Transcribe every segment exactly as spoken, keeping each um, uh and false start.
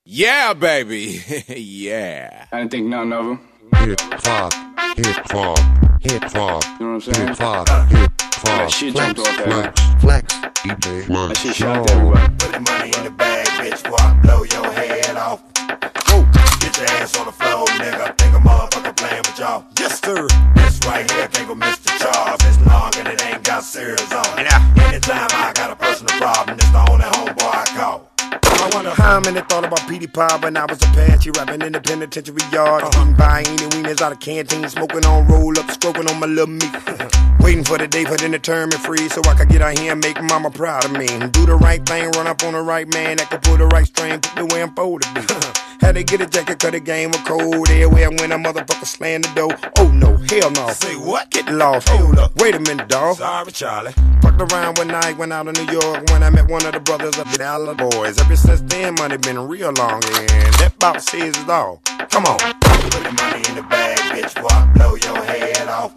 Yeah, baby. Yeah. I didn't think nothing of him. Hip hop, hip hop, hip hop, You know what I'm saying? hip hop, hip hop. That shit jumped off that Flex, flex, D J That Flex. shit shocked everybody. Put the money in the bag, bitch, before I blow your head off. Woo. Get your ass on the floor, nigga. Think a motherfucker playing with y'all. Yes, sir. This right here can't go Mister Charles. It's long and it ain't got serious on it. Anytime I got a personal problem, it's the only homeboy I call. I wonder how many thought about P D Pie when I was Apache, rapping in the penitentiary yard, uh-huh. Eating buying wieners out of canteen, smoking on roll up, stroking on my little meat. Waiting for the day for them to turn me free so I could get out here and make mama proud of me. Do the right thing, run up on the right man that could pull the right string, put the way I'm supposed to be. Had to get a jacket, cause the game was cold. Everywhere when a motherfucker slammed the door. Oh no, hell no. Say what? Get lost. Hold up. Wait a minute, dawg. Sorry, Charlie. Fucked around one night, went out to New York when I met one of the brothers of the Dallas Boys. Ever since then, money been real long, and that about says it all. Come on. Put the money in the bag, bitch, before I blow your head off.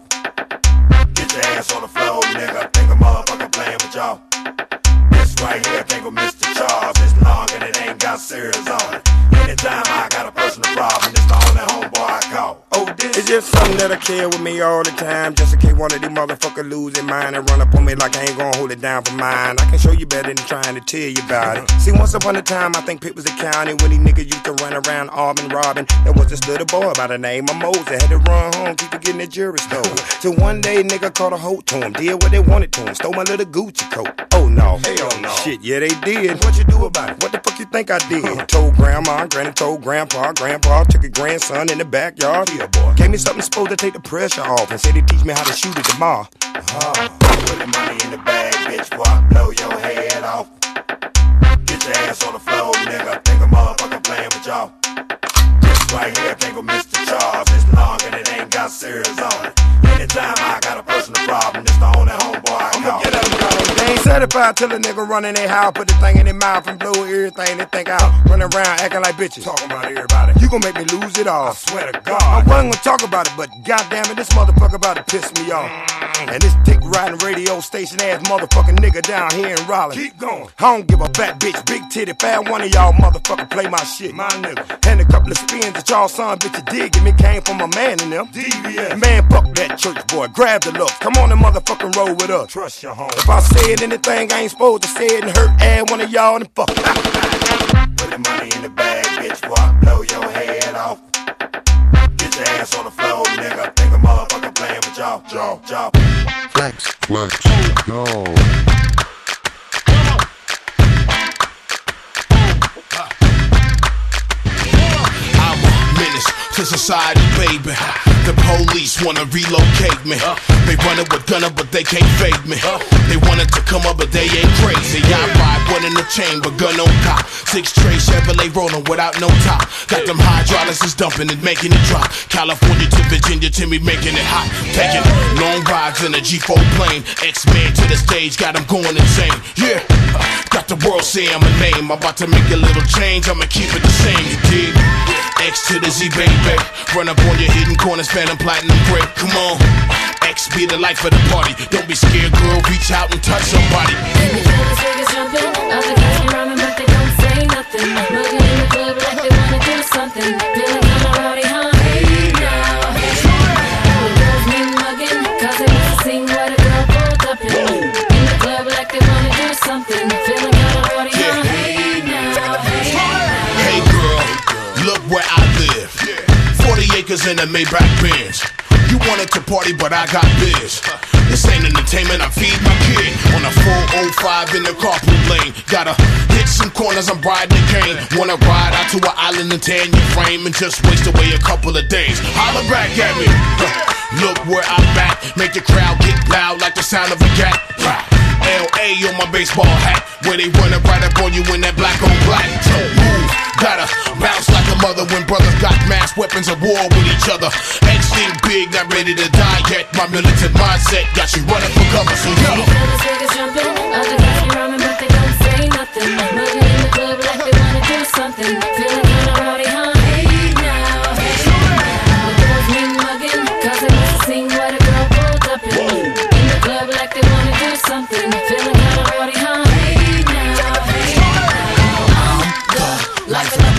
Get your ass on the floor, nigga. Think a motherfucker playing with y'all. This right here can't go Mister Charles. It's long and it ain't got serious on it. Anytime I got a personal problem, it's the only homeboy I call. Oh, this is just something that I care with me all the time. Just in case one of these motherfuckers lose their mind and run up on me like I ain't gonna hold it down for mine. I can show you better than trying to tell you about it. See, once upon a time, I think Pitt was the county when these niggas used to run around Auburn robbing. There was this little boy by the name of Moses. Had to run home, keep getting the jury stole. So one day, nigga caught a hold to him, did what they wanted to him, stole my little Gucci coat. Oh no, Hell no. shit, yeah they did. What you do about it? What the fuck you think I did? Told grandma, granny told grandpa, grandpa took a grandson in the backyard. Yeah, boy. Gave me something supposed to take the pressure off and said he'd teach me how to shoot it tomorrow. Uh, put the money in the bag, bitch, before I blow your head off. Get your ass on the floor, nigga. Think a motherfucker playing with y'all. This right here can't go Mister Charles. It's long and it ain't got serious on it. Anytime I got a personal problem, it's the only homeboy I call. Get up, go. They ain't certified till a nigga run in their house, put the thing in their mouth and blow everything they think out. Running around acting like bitches. Talking about everybody. You gon' make me lose it all. I swear to I God. wasn't gonna talk about it, but goddamn it, this motherfucker about to piss me off. And this dick riding radio station ass motherfucking nigga down here in Raleigh. Keep going. I don't give a fat bitch, big titty, fat one of y'all motherfucker play my shit. My nigga. And a couple of spins that y'all son bitches did give me came from a man in them. D V S. Man, fuck that church boy, grab the looks. Come on and motherfucking roll with us. Trust your home. If I said anything I ain't supposed to say it and hurt add one of y'all, then fuck it. Put the money in the bag, bitch, before I blow your head off. Get your ass on the floor, nigga. Think a motherfucker playing with y'all. Jaw, jaw. Flex, flex, yo. I'm a menace to society, baby. The police wanna relocate me. They runnin' with gunner, but they can't fake me. They wanted to come up, but they ain't crazy. I ride one in the chamber, gun on cop. Six tray Chevrolet rollin' without no top. Got them hydraulics is dumping and making it drop. California to Virginia to me making it hot. Taking long rides in a G four plane. X-Men to the stage, got them going insane. Yeah, got the world saying my name. I'm about to make a little change, I'ma keep it the same, you dig? X to the Z, baby. Run up on your hidden corners, phantom platinum break. Come on, X be the life of the party. Don't be scared, girl, reach out and touch somebody. And the fellas niggas jumping, other guys be rhyming but they don't say nothing. Looking in the club like they wanna do something. Feeling kinda rowdy, huh? Hey now, the girls be mugging, cause they want to sing what a girl pulled up in. In the club like they wanna do something. Feeling kinda rowdy, huh? Hey now, hey now. Hey girl, look where I live. Forty acres in a Maybach Benz. You wanted to party, but I got biz. This ain't entertainment, I feed my kid. On a four oh five in the carpool lane. Gotta hit some corners, I'm riding the cane. Wanna ride out to an island and tan your frame and just waste away a couple of days. Holla back at me. Look where I'm at. Make the crowd get loud like the sound of a cat. L A on my baseball hat. Where they running right up on you in that black on black. Move, gotta bounce like a mother when brothers got mass weapons of war with each other. X think big, not ready to die yet. My militant mindset got you running for cover, so yo. The fellas niggas jumping, other guys be rhyming but they don't say nothing. Looking in the club like they wanna do something. Feeling kinda rowdy, huh? Hey now, hey now. The girls be mugging, cause they want to sing what a girl pulled up in. In the club like they wanna do something. Feeling kinda rowdy, huh? Hey now, hey now. I'm the life of the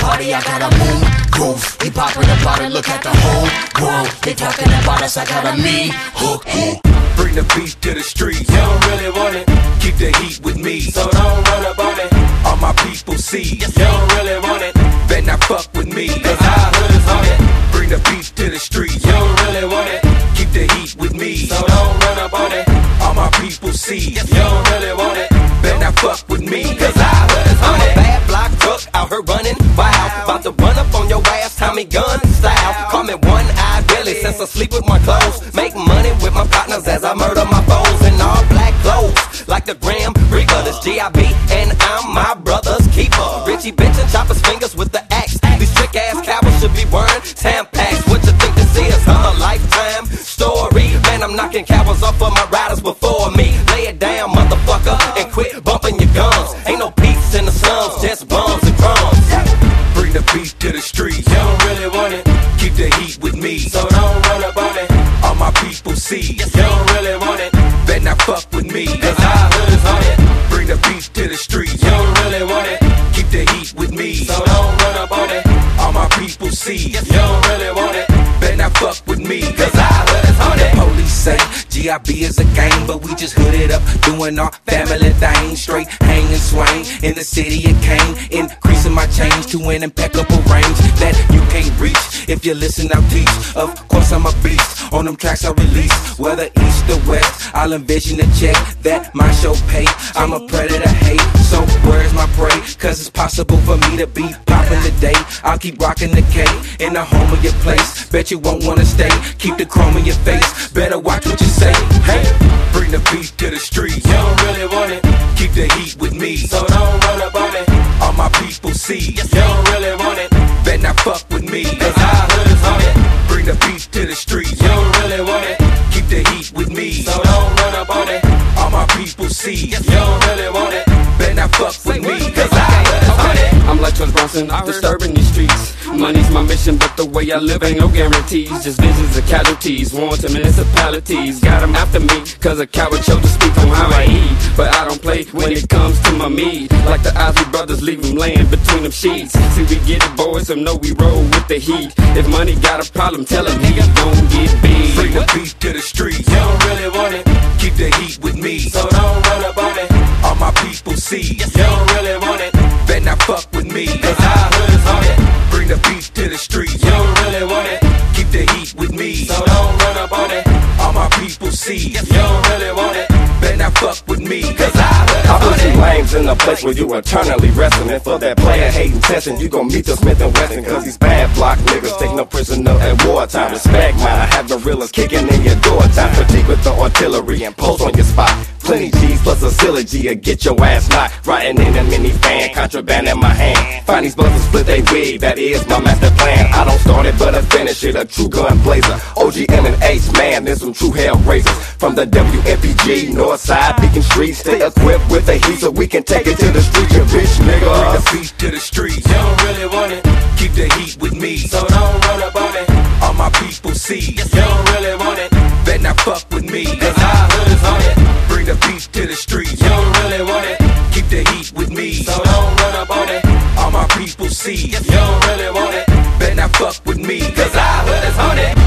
party, I gotta move, groove. We poppin' about it, look at the whole world. They talking about us, I got a mean hook. Bring the beat to the streets. You don't really want it, keep the heat with me. So don't run up on it. All my people see. You don't really want it, better not fuck with me. Cause our hood is on it. Bring the beat to the streets. You don't really want it, keep the heat with me. So don't run up on it. All my people see. You don't really want it, better not fuck with me. Cause our hood is on it. I'm a bad block truck out here running wild. About to run up on your ass, Tommy gun style. Call me one eye Billy since I sleep with my clothes. Make money with my partners as I murder my foes in all black clothes. Like the Grim Reaper, this G I B, and I'm my brother's keeper. Richie Bench and chop his fingers with the axe. These trick ass cowards should be wearing Tampax. What you think this is? A lifetime story? Man, I'm knocking cowards off of my riders before me. Lay it down, motherfucker, and quit bumping your gums. Ain't no peace in the slums, just bums and crumbs. Bring the beat to the streets. You don't really want it, keep the heat with me. So don't run up on it. All my people see. You don't really want it, better not fuck with me. Cause our hood is on it. Bring the beat to the streets. You don't really want it, keep the heat with me. So don't run up on it. All my people see. You don't really want it, better not fuck with me. Cause our hood is on it. Police say G I B is a game, but we just hooded up, doing our family thing. Straight hang and swing in the city of Kane, increasing my change to an impeccable range that you can't reach if you listen. I'll teach. Of course I'm a beast on them tracks I release. Whether east or west, I'll envision a check that my show pay. I'm a predator, hate. So where's my prey? Cause it's possible for me to be popping today. I'll keep rocking the K in the home of your place. Bet you won't wanna stay. Keep the chrome in your face. Better watch what you say. Hey, bring the beat to the streets. You don't really want it, keep the heat with me. So don't run up on it. All my people see. You don't really want it, better not fuck with me. Cause our hood is on it. Bring the beat to the streets. You don't really want it, keep the heat with me. So don't run up on it. All my people see. You don't really want it, better not fuck with me. Cause our hood is on it. I'm like Charles Bronson, disturbing these streets. Money's my mission, but the way I live ain't no guarantees. Just visions of casualties, warrants to municipalities. Got them after me, cause a coward chose to speak on how I eat. But I don't play when it comes to my meat. Like the Isley brothers, leave them laying between them sheets. See, we get it, boys, so know we roll with the heat. If money got a problem, tell him he gon' get big. Bring the beat to the streets. You don't really want it, keep the heat with me. So don't run up on it. All my people see. You don't really want it, better not fuck with me. Cause our hood is on it. Bring the beat to the streets. You don't really want it, keep the heat with me. So don't run up on it. All my people see. You don't really want it, better not fuck with me. Cause our hood is I on put you it. lames in a place where you eternally resting. And for that player hating testing, you gon' meet the Smith and Wesson. Cause these bad block niggas take no prisoner at wartime. Respect mine, I have gorillas kicking in your door. Time fatigue with the artillery and post on your spot. Plenty G's plus a syllogy or get your ass knocked. Riding in a minivan, contraband in my hand. Find these buzzers, split they wig, that is my master plan. I don't start it, but I finish it, a true gun blazer. O G M and H, man, there's some true hell raisers. From the W M P G, North Side, Beacon Street. Stay equipped with the heat so we can take it to the street, you bitch nigga. Bring the beat to the streets. You don't really want it, keep the heat with me. So don't run up on it. All my people see. You don't really want it, better not fuck with me. Cause our hood is on it. Bring the beat to the streets. You don't really want it, keep the heat with me. So don't run up on it. All my people see. You don't really want it, better not fuck with me. Cause our hood is on it.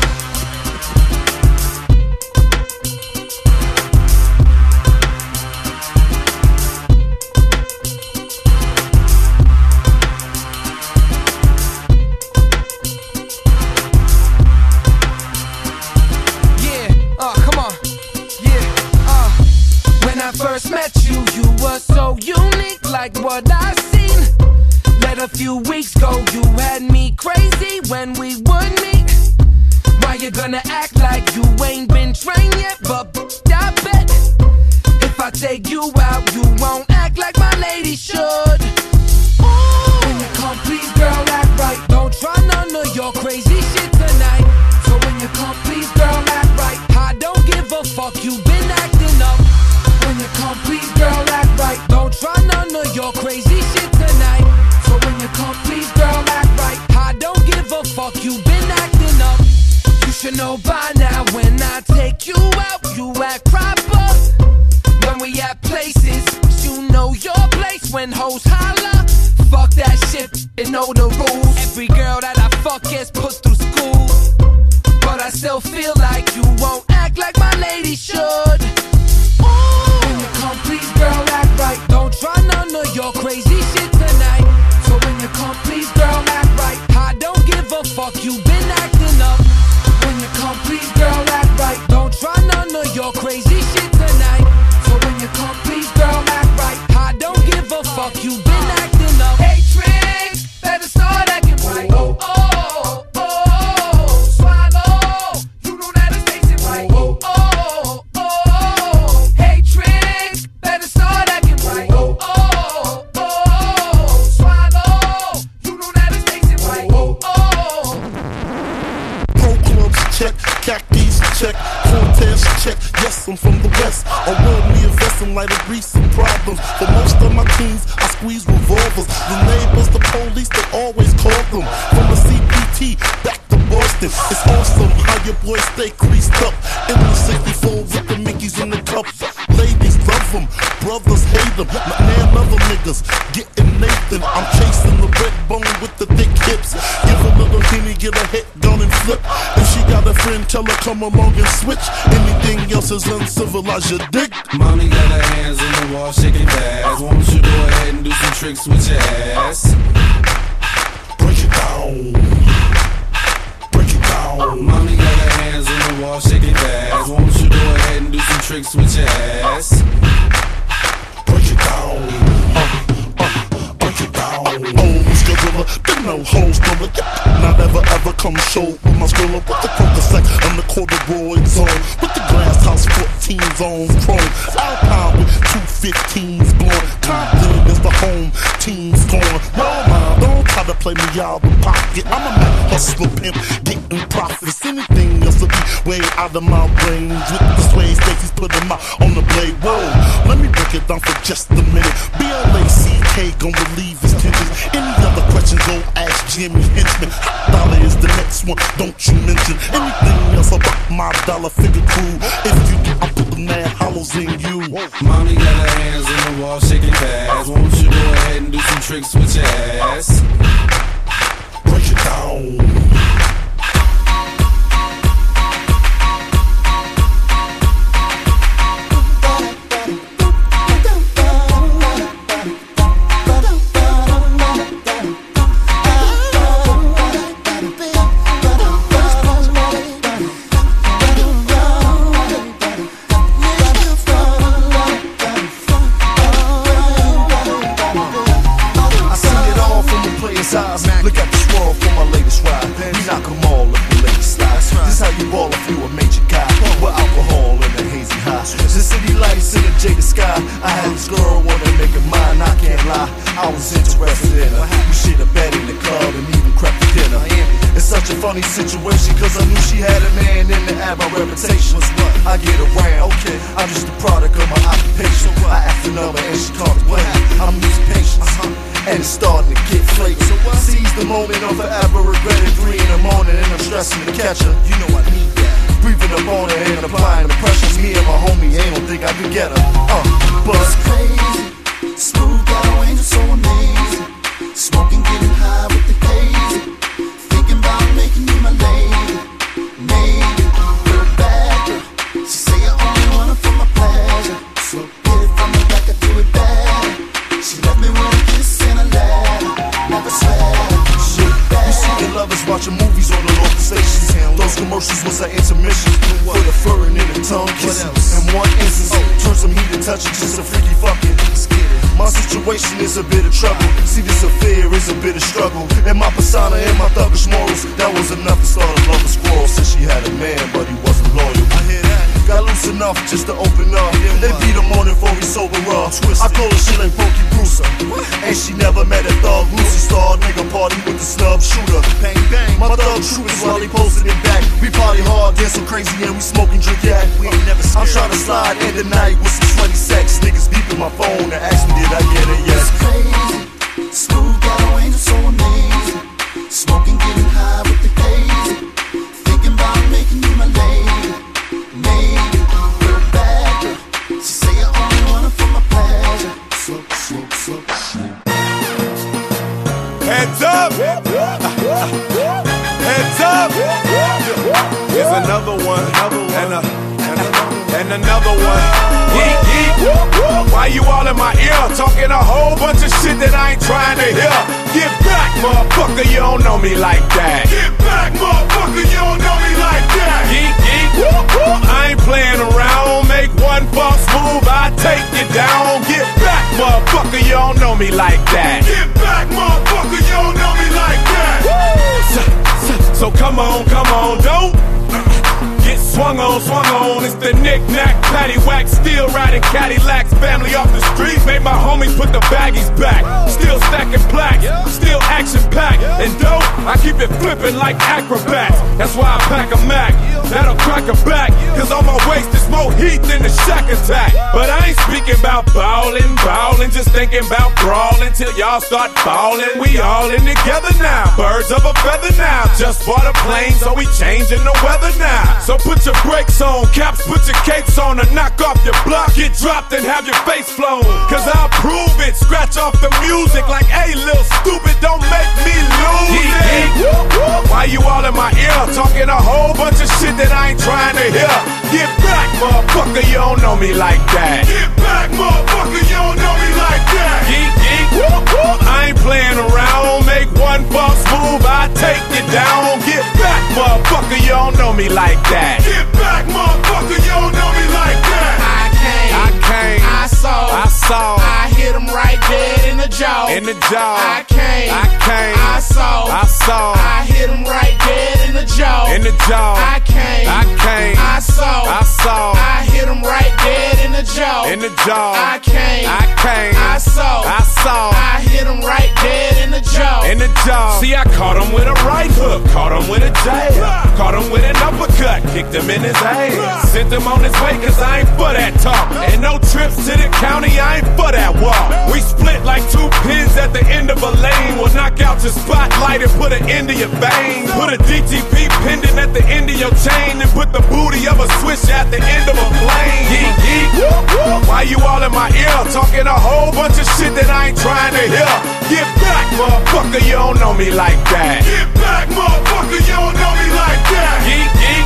First met you, you were so unique, like what I've seen. Let a few weeks go, you had me crazy when we would meet. Why you gonna act like you ain't been trained yet? But I bet if I take you out, you won't act like my lady should. When you come, please girl, act right. Don't try none of your crazy shit tonight. So when you come, please girl, act right. I don't give a fuck, you been acting up. When you come, please girl, act right. Don't try none of your crazy shit tonight. So when you come, please girl, act right. I don't give a fuck, you been acting up. You should know by now when I take you out, you act proper. When we at places, you know your place when hoes holla. know the rules. Every girl that I fuck gets put through school, but I still feel like you won't act like my lady should. When you come, please, girl, act right. Don't try none of your crazy shit tonight. So when you come, please, girl, act right. I don't give a fuck, you been acting up. When you come, please, girl, act right. Don't try none of your crazy shit tonight. So when you come, please, girl, act right. I don't give a fuck, you been acting up. Hey, Tricks, better start acting right. Oh, oh, oh, swallow. You know that it's tasting right. Oh, oh, oh, hey, Tricks, better start acting right. Oh, oh, oh, swallow. You know that it's tasting right. Oh, oh. Pro clubs check, khakis check, Cortez check. Yes, I'm from the West. A worldly investment like a recent problems. For most of my teens, I squeeze revolvers. The neighbors, the police, they always call them. From the C P T back to Boston. It's awesome how your boys stay creased up. In the sixty-four with the Mickeys in the cup. Ladies love them, brothers hate them. My man love them niggas, getting Nathan. I'm chasing the red bone with the thick hips. Give a little henny, get a hit, gun and flip. If she got a friend, tell her come along and switch. Anything else is uncivilized, you dig? Mommy got her hands on the wall shaking fast. Won't you go ahead and do some tricks with your ass? Break it down. Break it down. Mommy got her hands on the wall shaking fast. Won't you go ahead and do some tricks with your ass? Break it down. Uh, uh, break it down. Oh, Miss Gorilla, been no hoes, brother. Not ever ever come show with my skrilla. With the Percocet and the corduroy zone. With the glass house fourteen zones chrome. Alpine with two fifteens blowing. Compton is the home team's gone. No, man, don't try to play me out of pocket. I'm a mad hustler pimp, getting profits. Anything else will be way out of my range. With the sway Stacy's put them out on the blade. Whoa, let me break it down for just a minute. B L A C K gon' relieve his tensions. Any other questions, go ask Jimmy Henchman. Hot dollar is the next one, don't you mention anything else about my dollar figure crew. If you do, I put the mad hollows in you. Mommy got her hands on the wall shaking fast. Won't you go ahead and do some tricks with your ass? Break it down. Look at the swirl for my latest ride. We knock them all up the latest slides. This how you ball if you a major guy. With alcohol and a hazy high. The city lights in the jaded sky. I had this girl wanna make her mine, I can't lie. I was interested in her. We shit a bed in the club and even crept to dinner. It's such a funny situation cause I knew she had a man in the had my reputation. I get around, okay, I'm just a product of my occupation. I asked the number and she called it. I'm losing patience. And it's starting to get flaky. So I seize the moment on forever regret it. Three in the morning and I'm stressing to catch her. You know I need that. Breathing up on her and applying the pressure. Me and my homie ain't don't think I can get her. Uh, but it's crazy. Smooth ghetto angel, so amazing. Smoking, getting high with the crazy. Thinking about making you my lady. Maybe you're a bad girl. She say I only want her for my pleasure. So get it from the back, I do it bad. She left me with a kiss and a letter. Never swear. Shit bad. You see your lovers watching movies on the local stations. Those commercials was an intermission. For the fur and in the tongue kissing. In one instance, turn some heat and touch it, just a freaky fucking. My situation is a bit of trouble. See, this affair is a bit of struggle. And my persona and my thuggish morals, that was enough to start a love squirrel. Since she had a man, but he wasn't loyal. I hear that. Got loose enough just to open up. They beat the morning before we sober up. I told her she like Pokey Bruiser. And she never met a thug Lucy Star. Nigga party with the snub shooter. Bang bang. My thug troopers while he posted it back. We party hard, get so crazy and we smoking drink yak. We ain't never scared. I'm trying to slide in the night with some sweaty sex. Niggas beeping my phone and ask me did I get it yet. It's crazy. Smooth ghetto angel, so amazing. Smoking, getting high with the crazy. Thinking about making you my lady. Maybe you're a bad girl. She say I only want her for my pleasure. So, so, so, so. Heads up! Heads up. Here's another one. And, a, and, a, and another one. Geek, geek. Why you all in my ear? Talking a whole bunch of shit that I ain't trying to hear. Get back, motherfucker, you don't know me like that. Get back, motherfucker, you don't know me like that. Geek, geek. I ain't playing around. Make one false move, I take you down. Get back, motherfucker, you don't know me like that. Get back, motherfucker, you don't know me like that. So, so, so come on, come on, don't get swung on, swung on. It's the knick-knack, paddywhack, still riding Cadillacs. Family off the streets, made my homies put the baggies back. Still stacking plaques, still action-packed. And dope, I keep it flipping like acrobats. That's why I pack a Mac, that'll crack a back. Cause on my waist is more heat than the Shack Attack. But I ain't speaking about ballin', ballin', just thinking about brawling till y'all start ballin'. We all in together now, birds of a feather now. Just bought a plane, so we changing the weather now. So put your brakes on, caps, put your capes on, or knock off your block, get dropped and have your face flown. Cause I'll prove it, scratch off the music like, hey, little stupid, don't make me lose it. Why you all in my ear, talking a whole bunch of shit that I ain't trying to hear? Get back, motherfucker, you don't know me like that. Get back, motherfucker, you don't know me like that. Geek, geek, I ain't playing around. Make one false move, I take you down. Get back, motherfucker, you don't know me like that. Get back, motherfucker, you don't know me like that. I came, I came, I saw, I saw, I hit him right dead in the jaw. In the jaw, I came, I came, I saw, I saw, I hit him right dead in the jaw. In the jaw, I came, I came, I saw, I saw, I hit him right dead in the jaw. In the jaw, I came, I came, I saw, I saw, I hit him right dead in the jaw. In the jaw. See, I caught him with a right hook, caught him with a jab, caught him with an uppercut, kicked him in his ass, sent him on his way cause I ain't for that talk. And no trips to the county, I ain't for that walk. We split like two pins at the end of a lane. We'll knock out your spotlight and put an end to your veins. Put a D T P pendant at the end of your chain and put the booty of a switch at the end of a plane. Geek, geek. Why you all in my ear, talking a whole bunch of shit that I ain't trying to hear? Get back, motherfucker, you don't know me like that. Get back, motherfucker, you don't know me like that. Geek, geek.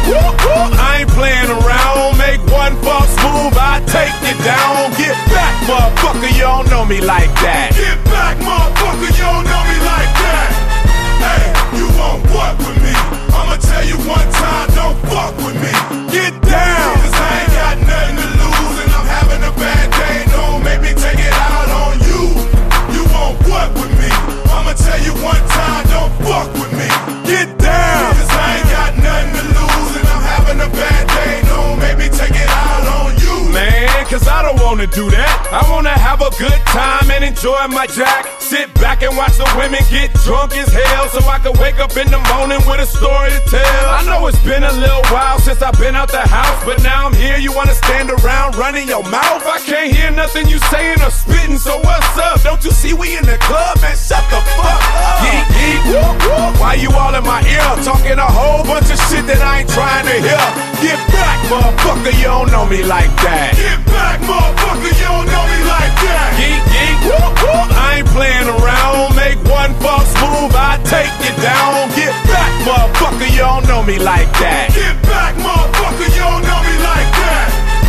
I ain't playing around. Make one false move, I take you down. Get back, motherfucker, you don't know me like that. Get back, motherfucker, you don't know me like that. Hey, you want what with me? I'ma tell you one time, don't fuck with me. Get down, cause I ain't got nothing to lose and I'm having a bad day. Don't make me take it out on you. You want what with me? I'ma tell you one time, don't fuck with me. Get down, cause I ain't got nothing to lose and I'm having a bad day. Don't make me take it out on you. Man, cause I don't wanna do that. I wanna have a good time and enjoy my jack. Sit back and watch the women get drunk as hell so I can wake up in the morning with a story to tell. I know it's been a little while since I've been out the house, but now I'm here, you wanna stand around running your mouth? I can't hear nothing you saying or spitting, so what's up? Don't you see we in the club, man? Shut the fuck up. Geek, geek. Why you all in my ear, talking a whole bunch of shit that I ain't trying to hear? Get back, motherfucker, you don't know me like that. Get back, motherfucker, you don't know me like that. Geek, geek. I ain't playing around. Make one false move, I take you down. Get back, motherfucker, you don't know me like that. Get back, motherfucker, you don't know me like that.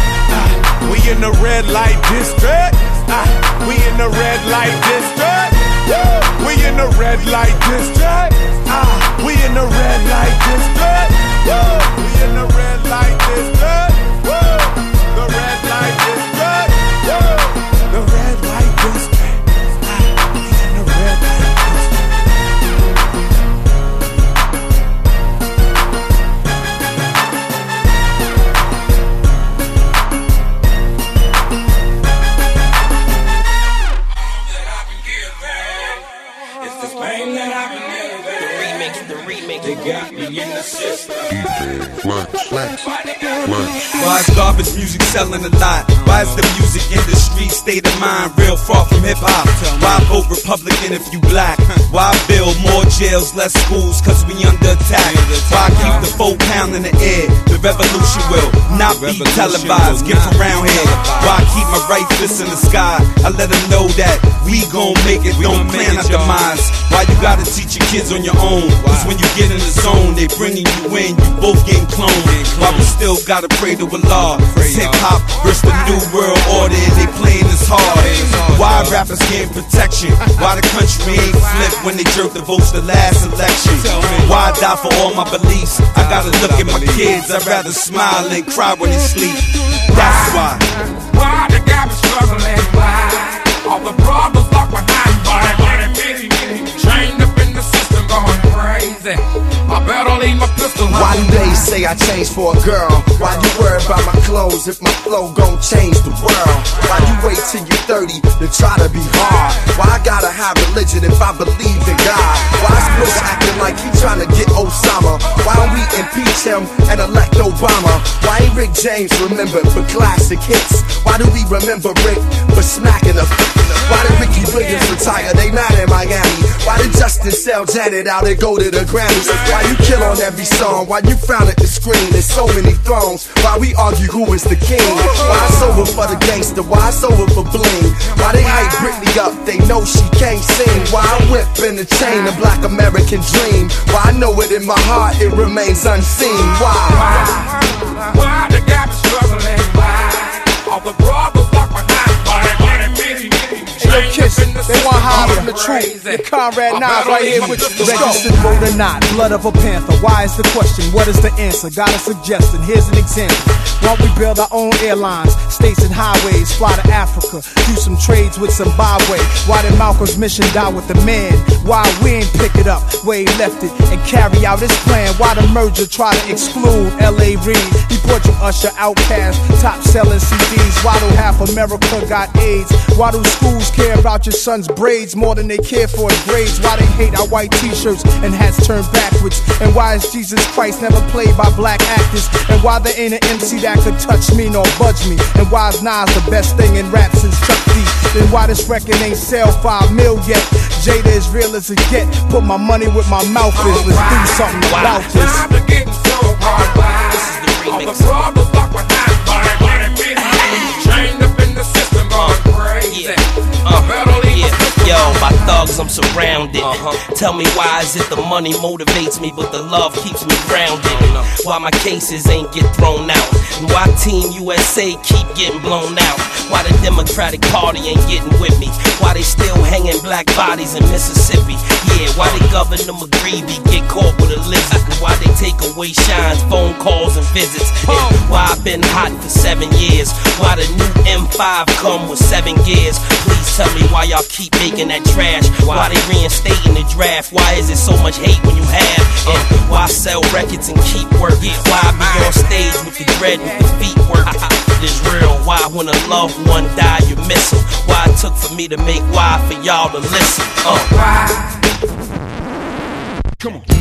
Uh, we in the red light district. Uh, we in the red light district. Woo! We in the red light district. Uh, we in the red light district. Woo! We in the red light district. Woo! The red light district. Woo! The red light district. They got me in the system. Flex, flex, flex. Why is garbage music selling a lot? Why is the music industry state of mind real far from hip hop? Why vote Republican if you black? Why build more jails, less schools, cause we under attack? Why keep the four pound in the air? The revolution will not be televised. Get from around here. Why keep my right fist in the sky? I let them know that we gon' make it, don't plan our demise. Why you gotta teach your kids on your own? Cause when you get in the zone, they bringing you in, you both getting cloned. Why we still gotta pray to Allah? It's hip hop versus the new world order, and they playing this hard. Why rappers getting protection? Why the country ain't flipped when they jerk the votes the last election? Why I die for all my beliefs? I gotta look at my kids, I'd rather smile than cry when they sleep. That's why. Why the gap is struggling? Why all the problems locked behind bars? Chained up in the system, going crazy. I better leave my pistol. Why do they say I changed for a girl? Why you worry about my clothes if my flow gon' change the world? Why you wait till you're thirty to try to be hard? Why I gotta have religion if I believe in God? Why is Bush acting like he tryna get Osama? Why don't we impeach him and elect Obama? Why ain't Rick James remembered for classic hits? Why do we remember Rick for smacking a Why did Ricky Williams retire? They mad in Miami. Why did Justin sell Janet out and go to the Grammys? Why you kill on every song? Why you frown at the screen? There's so many thrones. Why we argue who is the king? Why it's over for the gangster? Why it's over for bling? Why they hype Britney up? They know she can't sing. Why I whip in the chain, a black American dream? Why I know it in my heart, it remains unseen. Why? Why, why the gap is struggling? Why all the problems locked behind bars? Yo, Kiss, they want high from the truth. Your Conrad Nas right here with you. Registered vote or not, blood of a panther. Why is the question? What is the answer? Got a suggestion. Here's an example. Why we build our own airlines, states and highways, fly to Africa, do some trades with Zimbabwe. Why did Malcolm's mission die with the man? Why we ain't pick it up where he left it and carry out his plan? Why the merger try to exclude L A Reid? Deport you Usher, Outkast, top selling C Ds. Why do half America got AIDS? Why do schools care about your son's braids more than they care for his grades? Why they hate our white t-shirts and hats turned backwards? And why is Jesus Christ never played by black actors? And why there ain't an M C that could touch me nor budge me? And why is Nas the best thing in rap since Chuck D? Then why this record ain't sell five mil yet? Jada is real as it get. Put my money where my mouth is. Let's do something about this. Time to get so hard. This is the remix. All the problems locked behind bars. Chained up in the system, going crazy. Uh, yeah. Yo, my thugs, I'm surrounded. Uh-huh. Tell me why is it the money motivates me, but the love keeps me grounded? Why my cases ain't get thrown out? And why Team U S A keep getting blown out? Why the Democratic Party ain't getting with me? Why they still hanging black bodies in Mississippi? Yeah, why they Governor McGreevey get caught with a lizard? And why they take away Shine's phone calls and visits? And why I been hot for seven years? Why the new M five come with seven gears? Please tell me why y'all keep making that trash. Why they reinstating the draft? Why is it so much hate when you have? And why I sell records and keep working? Why I be on stage with the dread with the feet working? It's real. Why when a loved one die you miss them? Why it took for me to make why for y'all to listen? Uh. Come on.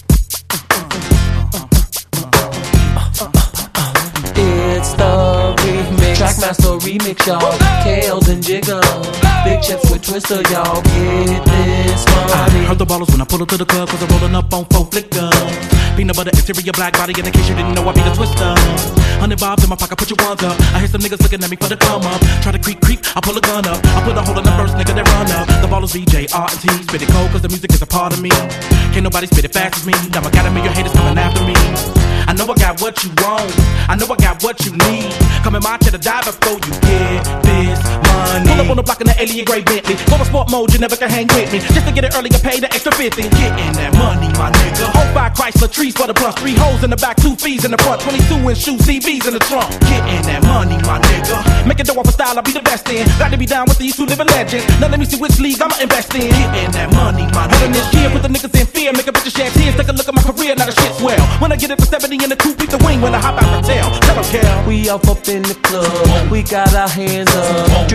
It's the remix, Trackmaster remix, y'all. Kales and Jigga, big chips with Twister, y'all. Get this money. I heard the ballers when I pull up to the club, cause I'm rolling up on four flicker. Peanut butter, exterior, black body, and in case you didn't know, I be the Twister. Hundred bobs in my pocket, put your ones up. I hear some niggas looking at me for the come up. Try to creep, creep, I pull a gun up. I put a hole in the first nigga that run up. The ballers V J, R and T, spit it cold cause the music is a part of me. Can't nobody spit it fast as me. Now I got a million haters coming after me. I know I got what you want, I know I got what you need. Come in my chair to die before you get this money. Pull up on the block in the alien gray Bentley. Go to sport mode, you never can hang with me. Just to get it early, you pay the extra fifty. Getting that money, my nigga. Oh five Chrysler trees for the plus. Three hoes in the back, two fees in the front. Twenty-two inch shoes, C Vs in the trunk. Getting that money, my nigga. Make it dough off a style, I'll be the best in. Got to be down with these two living legends. Now let me see which league I'ma invest in. Getting that money, my nigga. Heard this year, put the niggas in fear. Make a bitch shed tears. Take a look at my career, now the shit's well. When I get it to seventy in the coupe, beat the wing when I hop out the tail. Tell them, Cal. We off up in the club, we got our hands up. Drink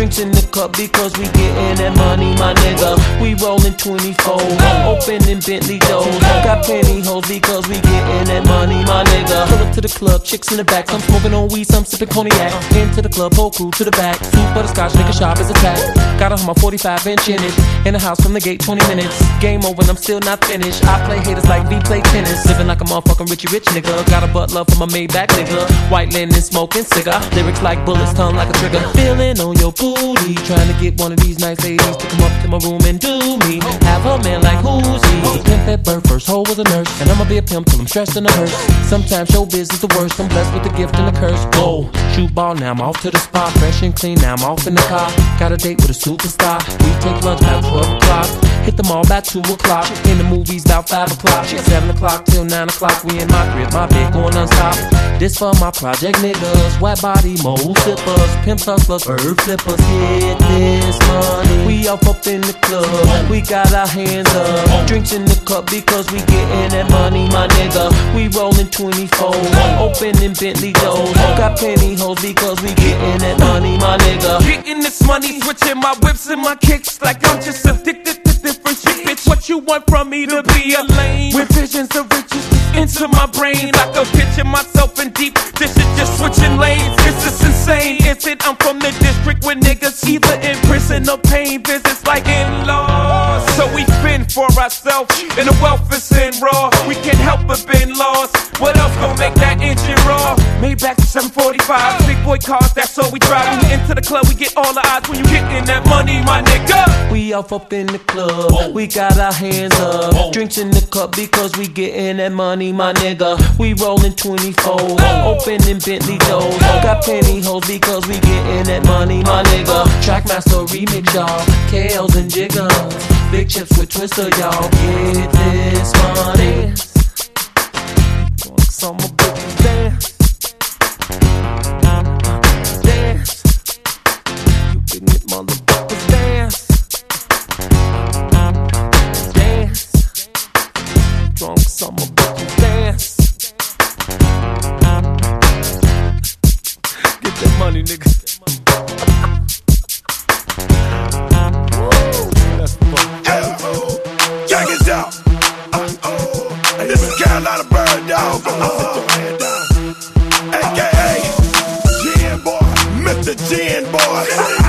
Drinks in the cup because we getting that money, my nigga. We rolling twenty-four, opening Bentley doors. Got penny hoes because we getting that money, my nigga. Pull up to the club, chicks in the back. Some smoking on weed, some sipping cognac. Into the club, whole crew to the back. Soup butterscotch, nigga shop is attack. Got a Hummer forty-five inch in it. In the house from the gate, twenty minutes. Game over and I'm still not finished. I play haters like V play tennis. Living like a motherfucking Richie Rich nigga. Got a butt love from a Maybach nigga. White linen, smoking cigar. Lyrics like bullets, tongue like a trigger. Feeling on your booty. Trying to get one of these nice ladies to come up to my room and do me. Have a man like who's he? Pimp at birth, first hoe was a nurse. And I'ma be a pimp till I'm stressed in a hearse. Sometimes showbiz is the worst. I'm blessed with the gift and the curse. Whoa, shoot ball, now I'm off to the spot. Fresh and clean, now I'm off in the car. Got a date with a superstar. We take lunch about twelve o'clock. Hit them all by two o'clock. In the movies about five o'clock. seven o'clock till nine o'clock. We in my crib, my bed going non-stop. This for my project niggas. White body, mole sippers. Pimp hustlers, herb flippers. Get this money. We off up in the club. We got our hands up. Drinks in the cup because we getting that money, my nigga. We rolling twenty-four. Opening Bentley doors. Got penny hoes because we getting that money, my nigga. Getting this money, switching my whips and my kicks. Like I'm just addicted to different shit, bitch. What you want from me to be a lame? With visions of riches into my brain. Like a picture myself in deep. This is just switching lanes. This is insane, is it? I'm from the district where niggas either in prison or paying visits like in-laws. So we fend for ourselves and the wealth is in raw. We can't help but been lost. What else gon' make that engine raw? Maybach seven forty-five, big boy cars, that's all we drive. When we enter the club, we get all the eyes when you getting that money, my nigga. We off up in the club, oh. We got our hands up, oh. Drinks in the cup because we getting that money, my nigga. We rolling twenty-four, oh. Opening Bentley doors, oh. Got penny hoes because we getting that money, my nigga. Trackmaster remix, y'all, K Ls and jiggers, big chips with Twister, y'all. Get this money. Some of bitches dance, dance. You getting it, motherfuckers dance, dance. Drunk summer bitches dance. Get that money, nigga. That's fun. Hey, check it out. Uh, oh, and this is Carolina Bird Dog. Uh, A K A Gin Boy, Mister Gin Boy.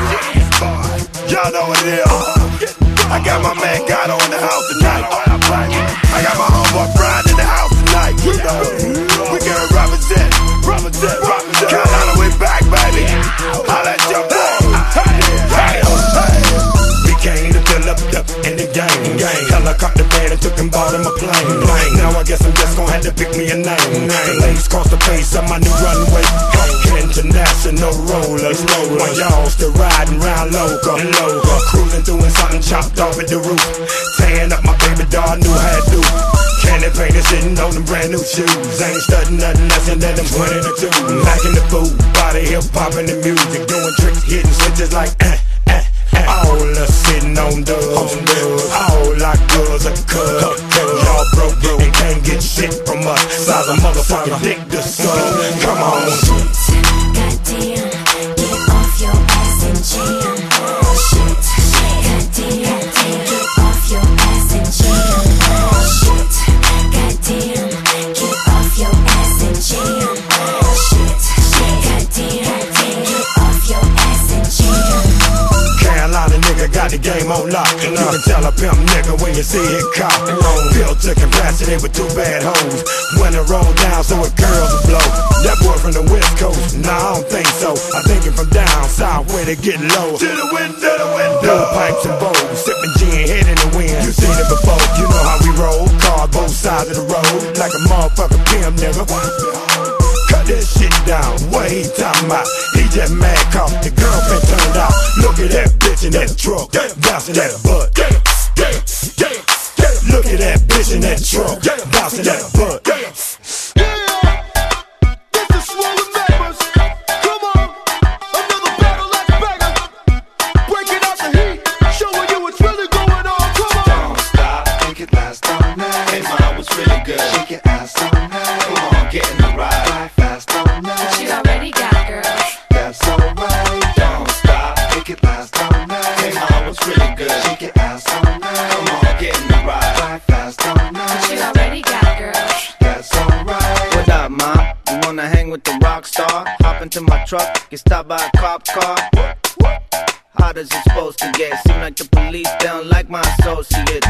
Y'all know what it is. I got my man Gato in the house tonight. I got my homeboy Brian in the house tonight. You know, we gonna represent, represent, represent. Carolina, we back, baby. Holla at your boy. Hey, hey. We came to fill up in the game. Helicopter band and took and bought him a plane. Now I guess I'm just gonna have to pick me a name. The lanes cross the face of my new runway. International rollers, while y'all still riding round local. Cruising through and something chopped off at the roof. Tearing up my baby doll, knew how to do. Candy painter sitting on them brand new shoes. Ain't studying nothing less than them twenty to two. Packing the food, body hip popping the music, doing tricks, hitting switches like eh. All us sitting on dubs, all our girls are cut. Y'all broke and can't get shit from us. Size a motherfucking dick to suck. Come on. Goddamn, get off your ass and jam. Shit, goddamn, get off your ass and jam. Shit, goddamn, get off your ass and jam. Shit, goddamn, get off your ass and jam. Carolina nigga got the game on lock. You can tell a pimp nigga when you see it cop. Built to capacity with two bad hoes. When it roll down so it curls and blow. That boy from the west coast, nah I don't think so. I think him from down south where they get low. To the wind, to the window. Pipes and bowls, sipping gin, head in the wind. You seen it before, you know how we roll. Cars both sides of the road, like a motherfucking pimp nigga. Cut this shit down, what he talking about? He just mad cause the girlfriend turned out. Look at that bitch in that truck, bouncing that butt. Look at that bitch in that truck, bouncing that butt. She already got girls. That's alright. Don't stop, make it last. rock star. Hop into my truck, get stopped by a cop car. How does it supposed to get? Seem like the police don't like my associates.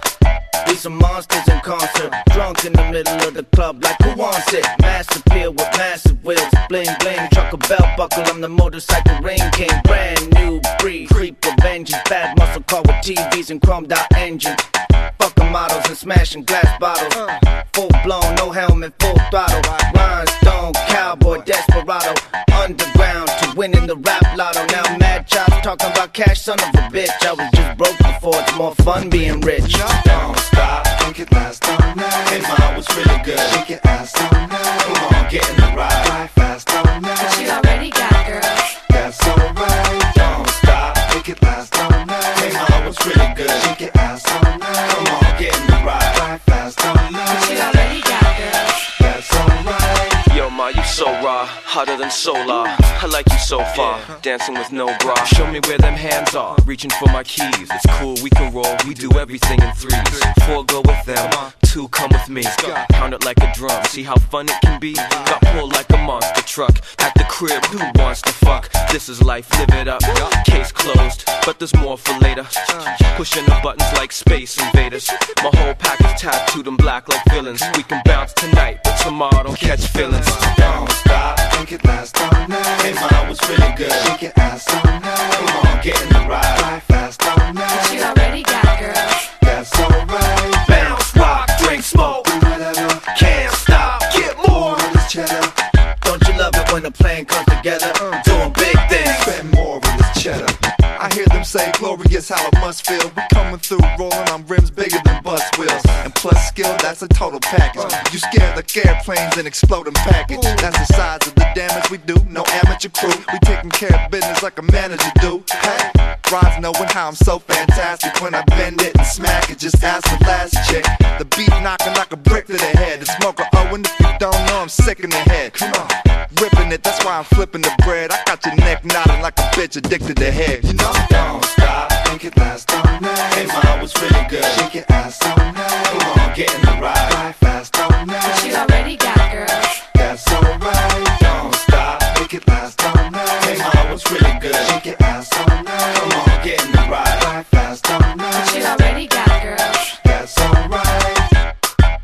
We some monsters in concert, drunk in the middle of the club like who wants it? Mass appeal with massive wheels, bling bling, truck a belt buckle, I'm the motorcycle ring king. Brand new breed, creep with vengeance, bad muscle car with T Vs and chromed out engines. Fucking models and smashing glass bottles, full blown, no helmet, full throttle. Rhinestone, cowboy, desperado, underground to winning the rap lotto. Now mad chops talking about cash, son of a bitch. I was just broke before, it's more fun being rich. Don't stop, think it lasts all night. Hey mom, what's really good? Shake your ass all night. Come on, get in the ride. Ride fast all night. She already got girls. That's alright. Don't stop, think it lasts all night. Hey mom, what's really good? Shake your ass all night. Come on, get in the ride. Ride fast all night. She already got girls. That's alright. Yo, ma, you so raw, hotter than solar. I like you so far, dancing with no bra. Show me where them hands are, reaching for my keys. It's cool, we can roll, we do everything in threes. Four go with them, two come with me. Pound it like a drum, see how fun it can be. Got pulled like a monster truck. At the crib, who wants to fuck? This is life, live it up. Case closed, but there's more for later. Pushing the buttons like Space Invaders. My whole pack is tattooed in black like villains. We can bounce tonight, but tomorrow don't catch feelings. Don't stop, think it lasts all night. Hey mom, what's really good? Shake your ass all night. Come on, get in the ride. Ride fast all night. She already got girls. That's alright. Bounce, rock, drink, smoke, do whatever. Can't stop, get more. More of this cheddar. Don't you love it when the plan comes together? Doing big things. Spend more of this cheddar. I hear them say glorious how it must feel. We coming through rolling on rims bigger than bus wheels. And plus skill, that's a total package. You scare the airplanes and exploding package. That's the size of the damage we do. No amateur crew. We taking care of business like a manager do. Hey, rides knowing how I'm so fantastic. When I bend it and smack it, just ask the last chick. The beat knocking like a brick to the head. The smoker Owen, if you don't know, I'm sick in the head. Come on, ripping it, that's why I'm flipping the bread. I got your neck nodding like a bitch addicted to head. You know? Don't stop, think it lasts all night. Hey mom, what's really good? Shake your ass all night. Come on, get in the ride. Ride fast all night. She already got girls. That's alright. Don't stop, make it last all night. Hey mom, what's really good? Shake your ass all night. Come on, get in the ride. Ride fast all night. She already got girls. That's alright.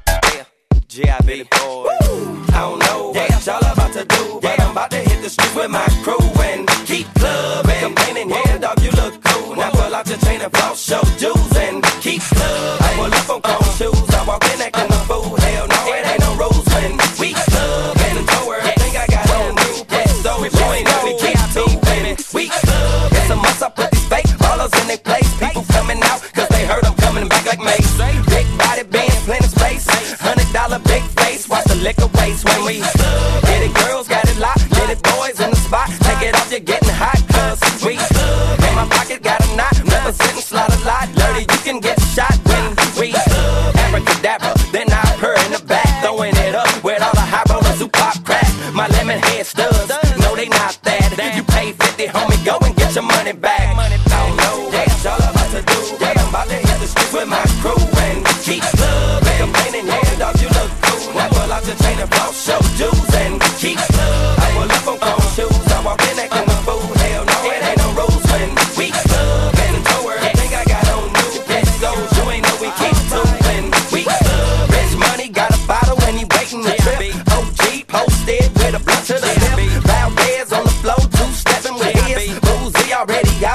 G I B boy. I don't know what y'all about to do, but I'm about to hit the streets with my crew and keep clubbing. Complaining, yeah, dog, you look cool. Now pull out your chain and floss, show jewels and keep clubbing. I pull up on cold shoes, I walk in acting a fool. Hell no, it ain't no rules when we clubbing. And know her, I think I got on new place, so if you ain't know, we keep moving. We clubbing. It's a must, I put these fake ballers in their place. People coming out, cause they heard I'm coming back like Mace. Big body band, plenty space. Hundred dollar big face, watch the liquor waste when we get it, girls got it locked, get it, boys in the spot. Take it off, you're getting hot, cause we in my pocket got a knot, representing slide a lot. Dirty, you can get shot when we abracadabra. Then I purr in the back, throwing it up with all the high rollers who pop crack. My lemon head studs, no they not that. You pay fifty, homie, go and get your money back. I don't know what y'all about to do, but I'm about to hit the streets with my crew and keep clubbing. Complaining, yeah, dog, you look cool. Now pull out your chain and floss, show jewels and keep clubbing. I pull up on cold shoes, I walk in acting a fool. Hell no, it ain't no rules when we clubbing. And told her, I think I got on new bitch goes. You ain't know we keep moving. We clubbing. Rich money got a bottle and he waiting to trip. O G posted with a blunt to the lip. Valdez on the floor, two stepping with his. Boozy already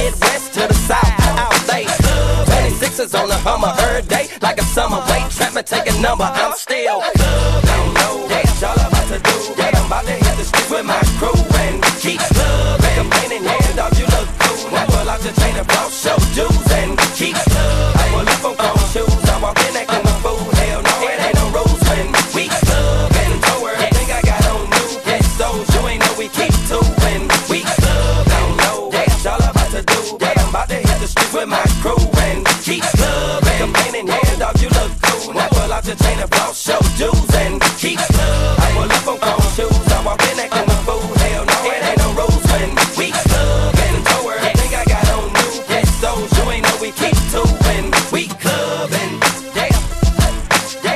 Midwest to the south, out they twenty-sixes on the Hummer, every day like a summer. Wait, trap me, take a number, I'm still don't know what y'all about to do. Yeah, I'm about to hit the streets with my crew and keep clubbing. Complaining, yeah, dog, you look cool. Now pull out your chain and blow show dues and keep I pull up on cold shoes, I walk in acting a fool. Hell no, it ain't no rules when we club and tow her. I think I got on new yes, those you ain't know we keep two when we club. Don't know what y'all about to do. Yeah, I'm about to hit the streets with my crew and keep clubbing. Complaining, yeah, dog, you look cool. Now pull out your chain and blow show dues and keep I pull up on cold shoes, I walk in acting a fool. Hell no, it ain't no rules when we club and tow her. I think I got on new yes, those you ain't know we keep two when we club and yeah, yeah,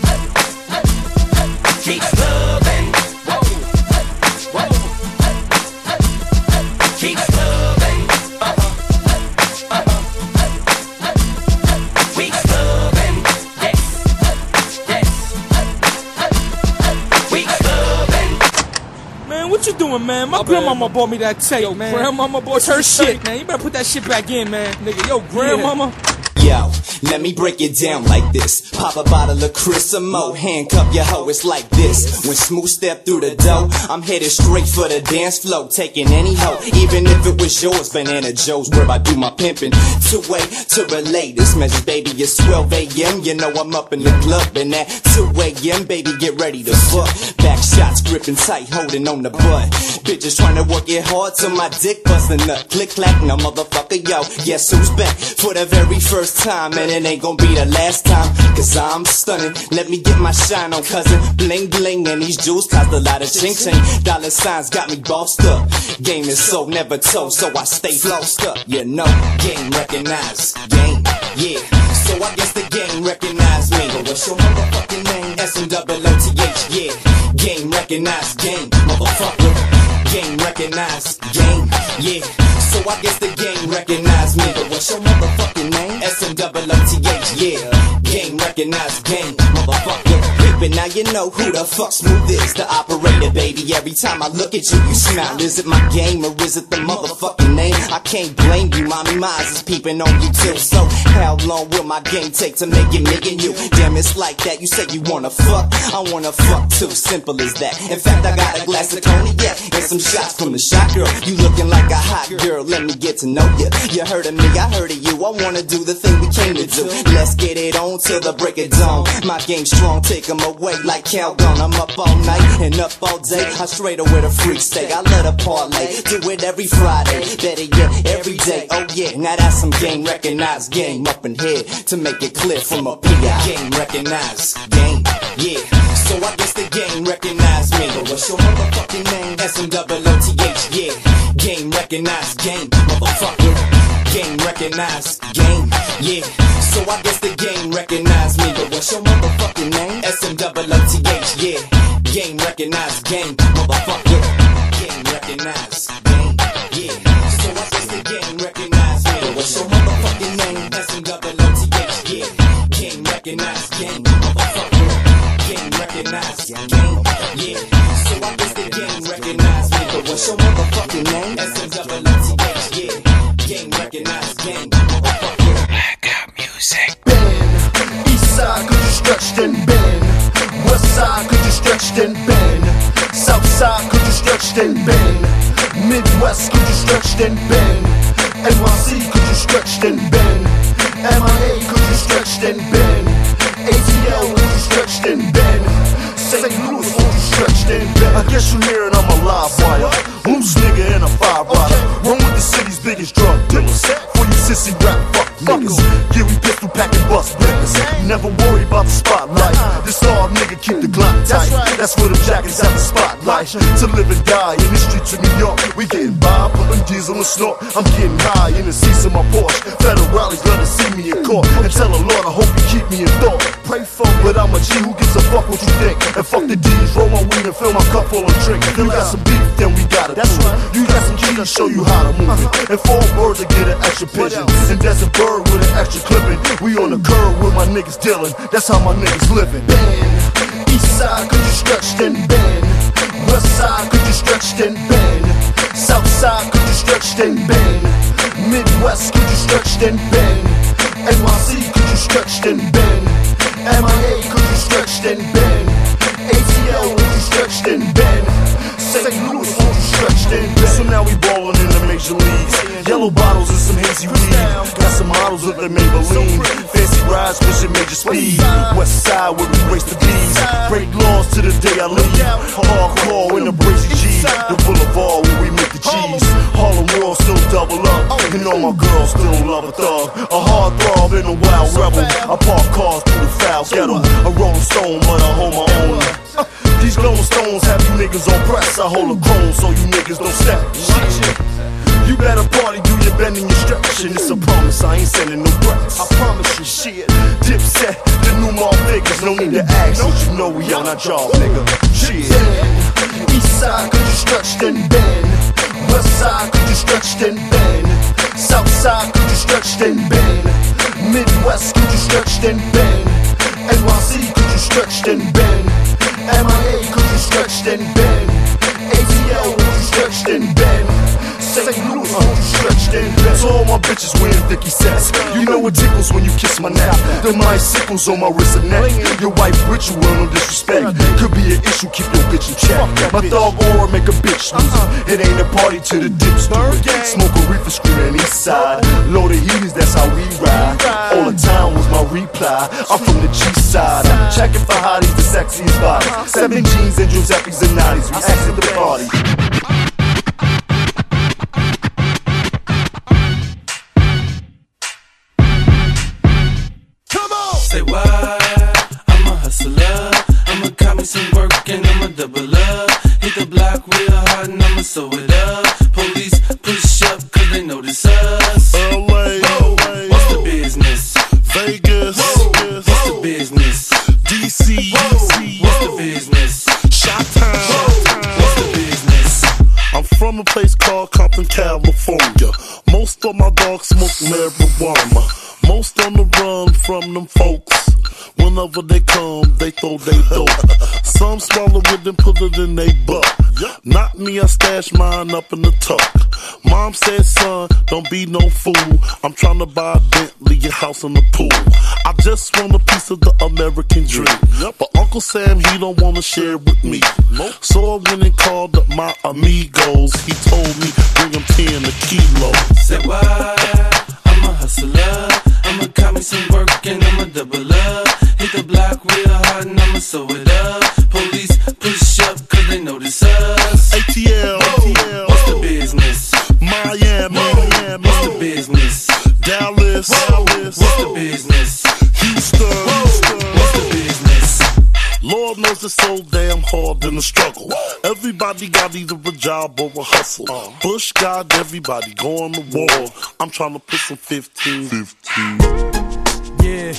keep clubbing, whoa, whoa, keep clubbing, uh-huh, uh-huh, we clubbing, yes, yes, we clubbing. Man, what you doing, man? My grandmama bought me that tape, man. Grandmama bought It's her you the shit, tape. man. You better put that shit back in, man. Nigga, yo, grandmama. Yo, let me break it down like this. Pop a bottle of Chris or Mo, handcuff your hoe, it's like this. When Smooth step through the door, I'm headed straight for the dance floor, taking any hoe, even if it was yours. Banana Joe's where I do my pimping. Two way to relay this message, baby, it's twelve a m You know I'm up in the club, and at two a m, baby, get ready to fuck. Back shots gripping tight, holding on the butt. Bitches trying to work it hard till my dick busting up. Click clack, no motherfucker, yo. Guess who's back for the very first time, and it ain't gonna be the last time, cause I'm stunning. Let me get my shine on, cousin. Bling bling, and these jewels cost a lot of ching ching. Dollar signs got me bossed up. Game is so never told, so I stay flossed up. You know, game recognized, game, yeah. So I guess the game recognized me. But what's your motherfucking name? S M double O T H, yeah. Game recognized, game, motherfucker. Game recognized, game, yeah. So I guess the game recognized me. But what's your motherfucking name? S M double O T H, yeah. Game recognized, game, motherfucker. Pippin', now you know who the fuck Smooth is. The operator, baby. Every time I look at you, you smile. Is it my game or is it the motherfucking name? I can't blame you, mommy. My eyes is peeping on you too. So how long will my game take to make it me and you? Damn, it's like that. You say you wanna fuck, I wanna fuck too. Simple as that. In fact, I got a glass of cognac and some shots from the shot girl. You looking like a hot girl. Let me get to know you. You heard of me, I heard of you. I wanna do the thing we came to do. Let's get it on till the break of dawn. My game strong, take them away like Calgon. I'm up all night and up all day. I straight away the freak stay. I let her parlay, do it every Friday. Better yet, every day. Oh yeah, now that's some game recognized. Game up in here to make it clear from up here. Game recognized, game, yeah. So I guess the game recognized me. But what's your motherfucking name? S M double O T H, yeah. Game recognized, game, motherfucker. Game recognized, game, yeah. So I guess the game recognized me. But what's your motherfucking name? S M double O T H, yeah. Game recognized, game, motherfucker. Game recognized, game, yeah. So I guess the game recognized me. But what's your motherfucking name? S M double O T H, yeah. Game recognized, game, motherfucker. Game recognized, game, yeah. So I guess the game recognized me. But what's your motherfucking name? S M double O T H, yeah. Game recognized, game, motherfucker. I got music. Bend, east side, could you stretch then bend? West side, could you stretch then bend? South side, could you stretch then bend? Midwest, could you stretch then bend? N Y C, could you stretch then bend? M I A, could you stretch then bend? A T L, could you stretch then bend? Saint Louis, could you stretch then bend? I guess you hear it on my live wire. Loose nigga in a five rider. Run with the city's biggest drug dealers. For you sissy rap fuck niggas. Yeah, we pistol packing bust niggas. Never worry about the spotlight. This all nigga keep the Glock tight. That's where them jackets have the spotlight. To live and die in the streets of New York. We getting by, putting diesel and snort. I'm getting high in the seats of my Porsche. Federales love to see me in court. And tell the Lord I hope you keep me in thought. Pray for me, but I'm a G who gives a fuck what you think. And fuck the D's, roll my weed and fill my cup full of drink. You got some beef, then we got it. That's right. You got some keys to show you how to move it. And four birds to get an extra pigeon. And there's a bird with an extra clipping. We on the curb with my niggas dealing. That's how my niggas living. Bend, east side, could you stretch then bend? West side, could you stretch then bend? South side, could you stretch then bend? Midwest, could you stretch then bend? N Y C, could you stretch then bend? M I A, could you stretch then bend? A T L, would you stretch then bend? Saint Louis, would you stretch then bend? So now we ballin' in the major leagues. Yellow bottles and some hazy weed. Got some models with their Maybelline. Fancy rides, pushing major speed. West side where we race the D's. Break laws to the day I leave. Hardcore in the brazy G. The boulevard where we make the cheese. Harlem World still double up. And all my girls still love a thug. A hard throb and a wild rebel. I park cars through the foul ghetto. A rolling stone, but I hold my own. These glowing stones have you niggas on press. I hold a chrome so you niggas don't step. Shit. You better party, do your bending, your stretching. It's a promise, I ain't sending no threats. I promise you, shit. Dipset, the new mall figures, no need to ask. Don't you know we on our job, nigga? Shit. East side, could you stretch then bend? West side, could you stretch then bend? South side, could you stretch then bend? Midwest, could you stretch then bend? N Y C, could you stretch then bend? M I A, could you stretch then bend? A T L, would you stretch then bend? Saint Louis, would you stretch then bend? So all my bitches wearing thicky sets. You know it tickles when you kiss my neck. The my sickles on my wrist and neck. Your wife ritual, no disrespect. Could be an issue, keep your bitch in check. My thug aura make a bitch lose it. It ain't a party to the dips do it. Smoke a reefer screaming east side. Loaded heaters, that's how we ride. All the time was my reply. I'm from the G side. I'm checking for hotties, the sexiest bodies. Seven jeans and Giuseppe's and Notties. We exit the party. Say what? I'm a hustler. I'ma cop me some work and I'ma double up. Hit the block real hard and I'ma sew it up. Police push up cause they notice us. L A, Whoa. What's the business? Vegas, Whoa. What's the business? D C, Whoa. What's the business? Chi-Town, what's the business? I'm from a place called Compton, California. Most of my dogs smoke marijuana. Most on the run from them folks. Whenever they come, they throw they dope. Some swallow it and put it in they butt. Not me, I stash mine up in the tuck. Mom said, son, don't be no fool. I'm trying to buy a Bentley, a house and a pool. I just want a piece of the American dream. But Uncle Sam, he don't wanna share with me. So I went and called up my amigos. He told me, bring him ten a kilo. Say what? I'm a hustler. I'ma cop me some work and I'ma double up. Hit the block real hard and I'ma sew it up. Police push up cause they notice us. A T L, Whoa. What's the business? Miami, Miami. What's the business? Dallas, Dallas. What's the business? Houston, Houston. What's the business? Lord knows it's so damn hard in the struggle. Everybody got either a job or a hustle. Bush got everybody going to war. I'm trying to put some fifteen. fifteen. Yeah.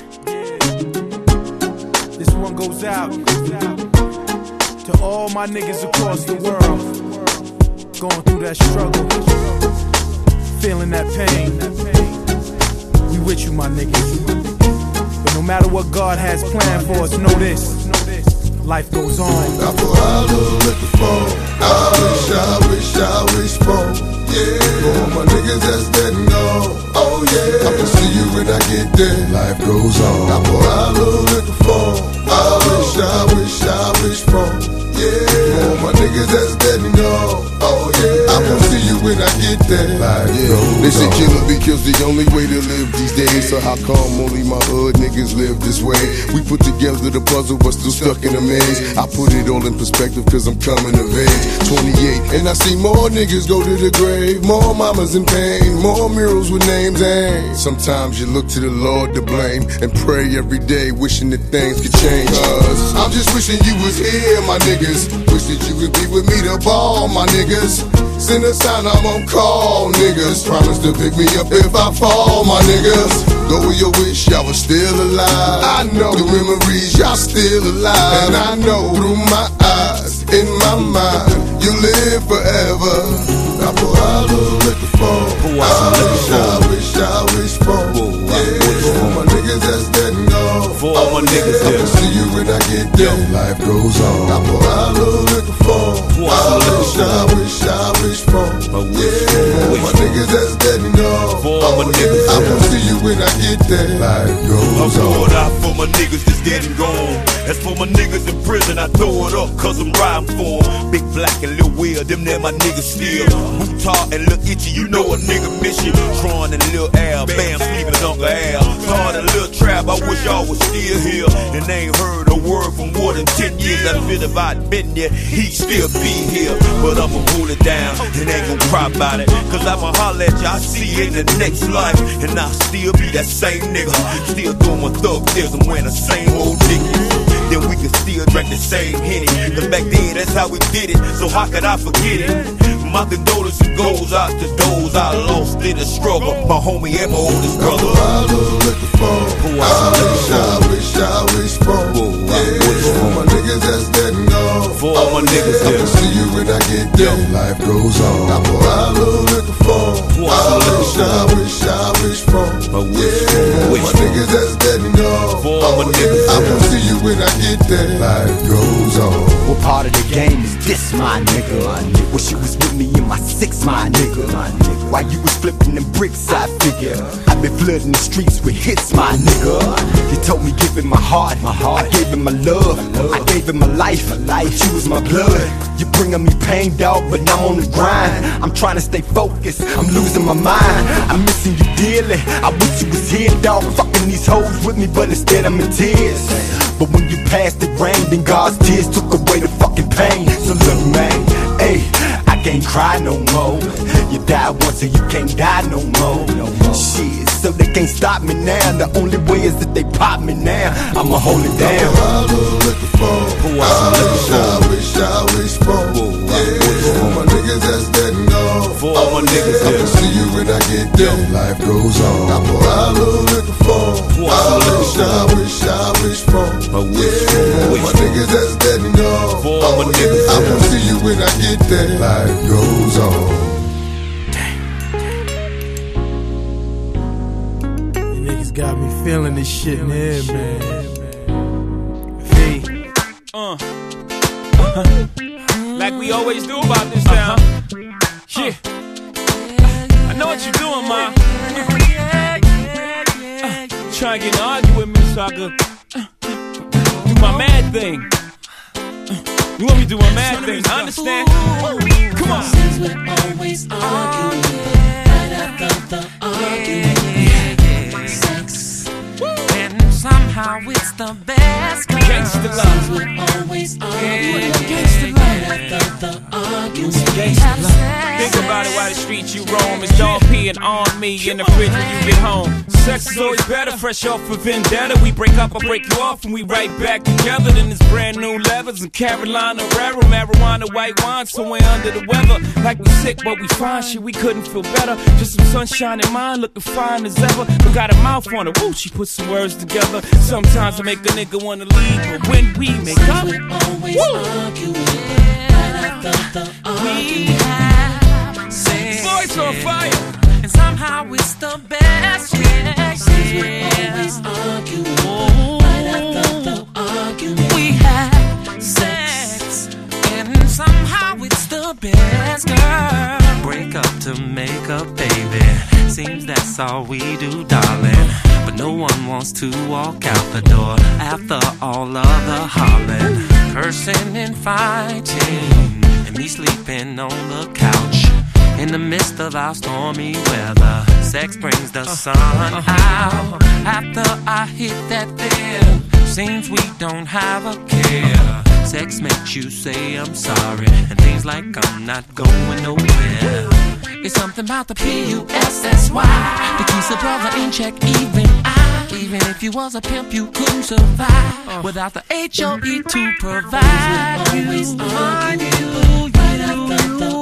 This one goes out to all my niggas across the world going through that struggle, feeling that pain. We with you, my niggas. But no matter what God has planned for us, know this: life goes on. I put all the liquor for. I wish, I wish, I wish for. Yeah, for all my niggas that's dead and gone. Oh yeah, I can see you when I get there. Life goes on. I pour out a little liquor for. I wish, I wish, I wish for. Yeah, for all my niggas that's dead and gone. Oh yeah, I can see you when I get there. Life yeah. goes they say on. Killing because the only way to live these days. So how come only my hood niggas live this way? We put together the puzzle but still stuck in a maze. I put it all in perspective cause I'm coming of age. twenty-eight and I see more niggas go to the grave. More mamas in pain, more murals with names and sometimes you look to the Lord to blame and pray every day wishing that things could change. Cause I'm just wishing you was here, my niggas. Wish that you would be with me to ball, my niggas. Send a sign, I'm on call, niggas. Promise to pick me up if I fall, my niggas. Go with your wish, y'all was still alive. I know the memories, y'all still alive. And I know through my eyes, in my mind, you live forever. I pour out a little liquor for. I wish, I wish, I wish for. Yeah, for all my niggas that's dead and gone. For all my my niggas there. I see you when I get there. Life goes on. I pour out a little liquor for. I wish, I wish, I wish for. Yeah, my niggas that's dead and gone. For all my niggas I will see you when I get there. Life goes I pour on. it out for my niggas that's dead and gone. As for my niggas in prison, I throw it up cause I'm riding for 'em. Big Black and Lil Will, them there my niggas still. Mutah and Lil Itchy, you know a nigga miss you. Tron and Lil Al, Bam sleeping with Uncle Al. Hard and Lil Trap, I wish y'all was still here. And they ain't heard a word for more than ten years. I feel if I'd been there, he'd still be here. But I'ma hold it down and ain't gon' cry about it. Cause I'ma holler at you, I see you in the next life. And I'll still be that same nigga. Still doing my thug deals and wearing the same old niggas. Then we can still drink the same Henny. Cause back then that's how we did it, so how could I forget it? My condolences goes out to those I lost in the struggle. My homie and my oldest brother. I little liquor for. I wish, I wish, I wish for. Yeah, for my niggas that's dead and gone. For all my niggas I there. will see you when I get there. Life goes on. I pour out a little liquor for. I wish, I wish, I wish for. Yeah, my niggas that's dead and gone. For all my niggas I will see you when I get there. Life goes on. What part of the game is this, my nigga? Wish you was with me in my six, my nigga. While you was flipping them bricks, I figure I've been flooding the streets with hits, my nigga. You told me give him my heart, my heart. I gave him my love, I gave him my life, my life. You was my blood. You bringing me pain, dog, but I'm on the grind. I'm trying to stay focused, I'm losing my mind. I'm missing you dearly. I wish you was here, dog, fucking these hoes with me, but instead I'm in tears. But when you passed it rain, then God's tears took away the fucking pain. So look, man, hey, I can't cry no more. You died once and you can't die no more. Shit, so they can't stop me now. The only way is that they pop me now. I'ma hold it down. I little liquor for. I wish, I wish, I wish for. Yeah, for my niggas that's dead and gone. For all my niggas I there. will see you when I get there. Life goes on. I pour out a little liquor for. I wish, I wish, I wish for. Yeah, my niggas that's dead and gone. For all my niggas I there. will see you when I get there. Life goes on. You niggas got me feeling this shit in here, man. V. Uh. Uh-huh. Like we always do about this town. Uh-huh. Yeah. I know what you're doing, ma. Uh, try and get an argue with me so I could uh, do my mad thing. Uh, you want me to do my mad thing? I understand. Come on. Since we're always arguing, right after the argument, sex, and somehow it's the best. Gangsta love. Since we're always arguing, Gangsta love. right after the argument, Gangsta love. Think about it while the streets you roam. It's dog peeing on me in the fridge when you get home. Sex is always better, fresh off a vendetta. We break up, I break you off, and we right back together. Then it's brand new levers and Carolina Herrera, marijuana, white wine, somewhere under the weather. Like we sick, but we fine, shit, we couldn't feel better. Just some sunshine in mine, looking fine as ever. But got a mouth on her, woo, she put some words together. Sometimes I make a nigga wanna leave, but when we make up, we're always woo, arguing, right after the we argument, have sex, voice on fire. and somehow it's the best. Yeah, since we're always arguing, right after the argument, we have sex, and somehow it's the best, girl. Break up to make up, baby. Seems that's all we do, darling. But no one wants to walk out the door after all of the hollering, cursing and fighting, and me sleeping on the couch. In the midst of our stormy weather, sex brings the sun out. After I hit that there, seems we don't have a care. Sex makes you say I'm sorry, and things like I'm not going nowhere. It's something about the P U S S Y that keeps a brother in check, even I. Even if you was a pimp, you couldn't survive without the H O E to provide you. Always argue, you, right after the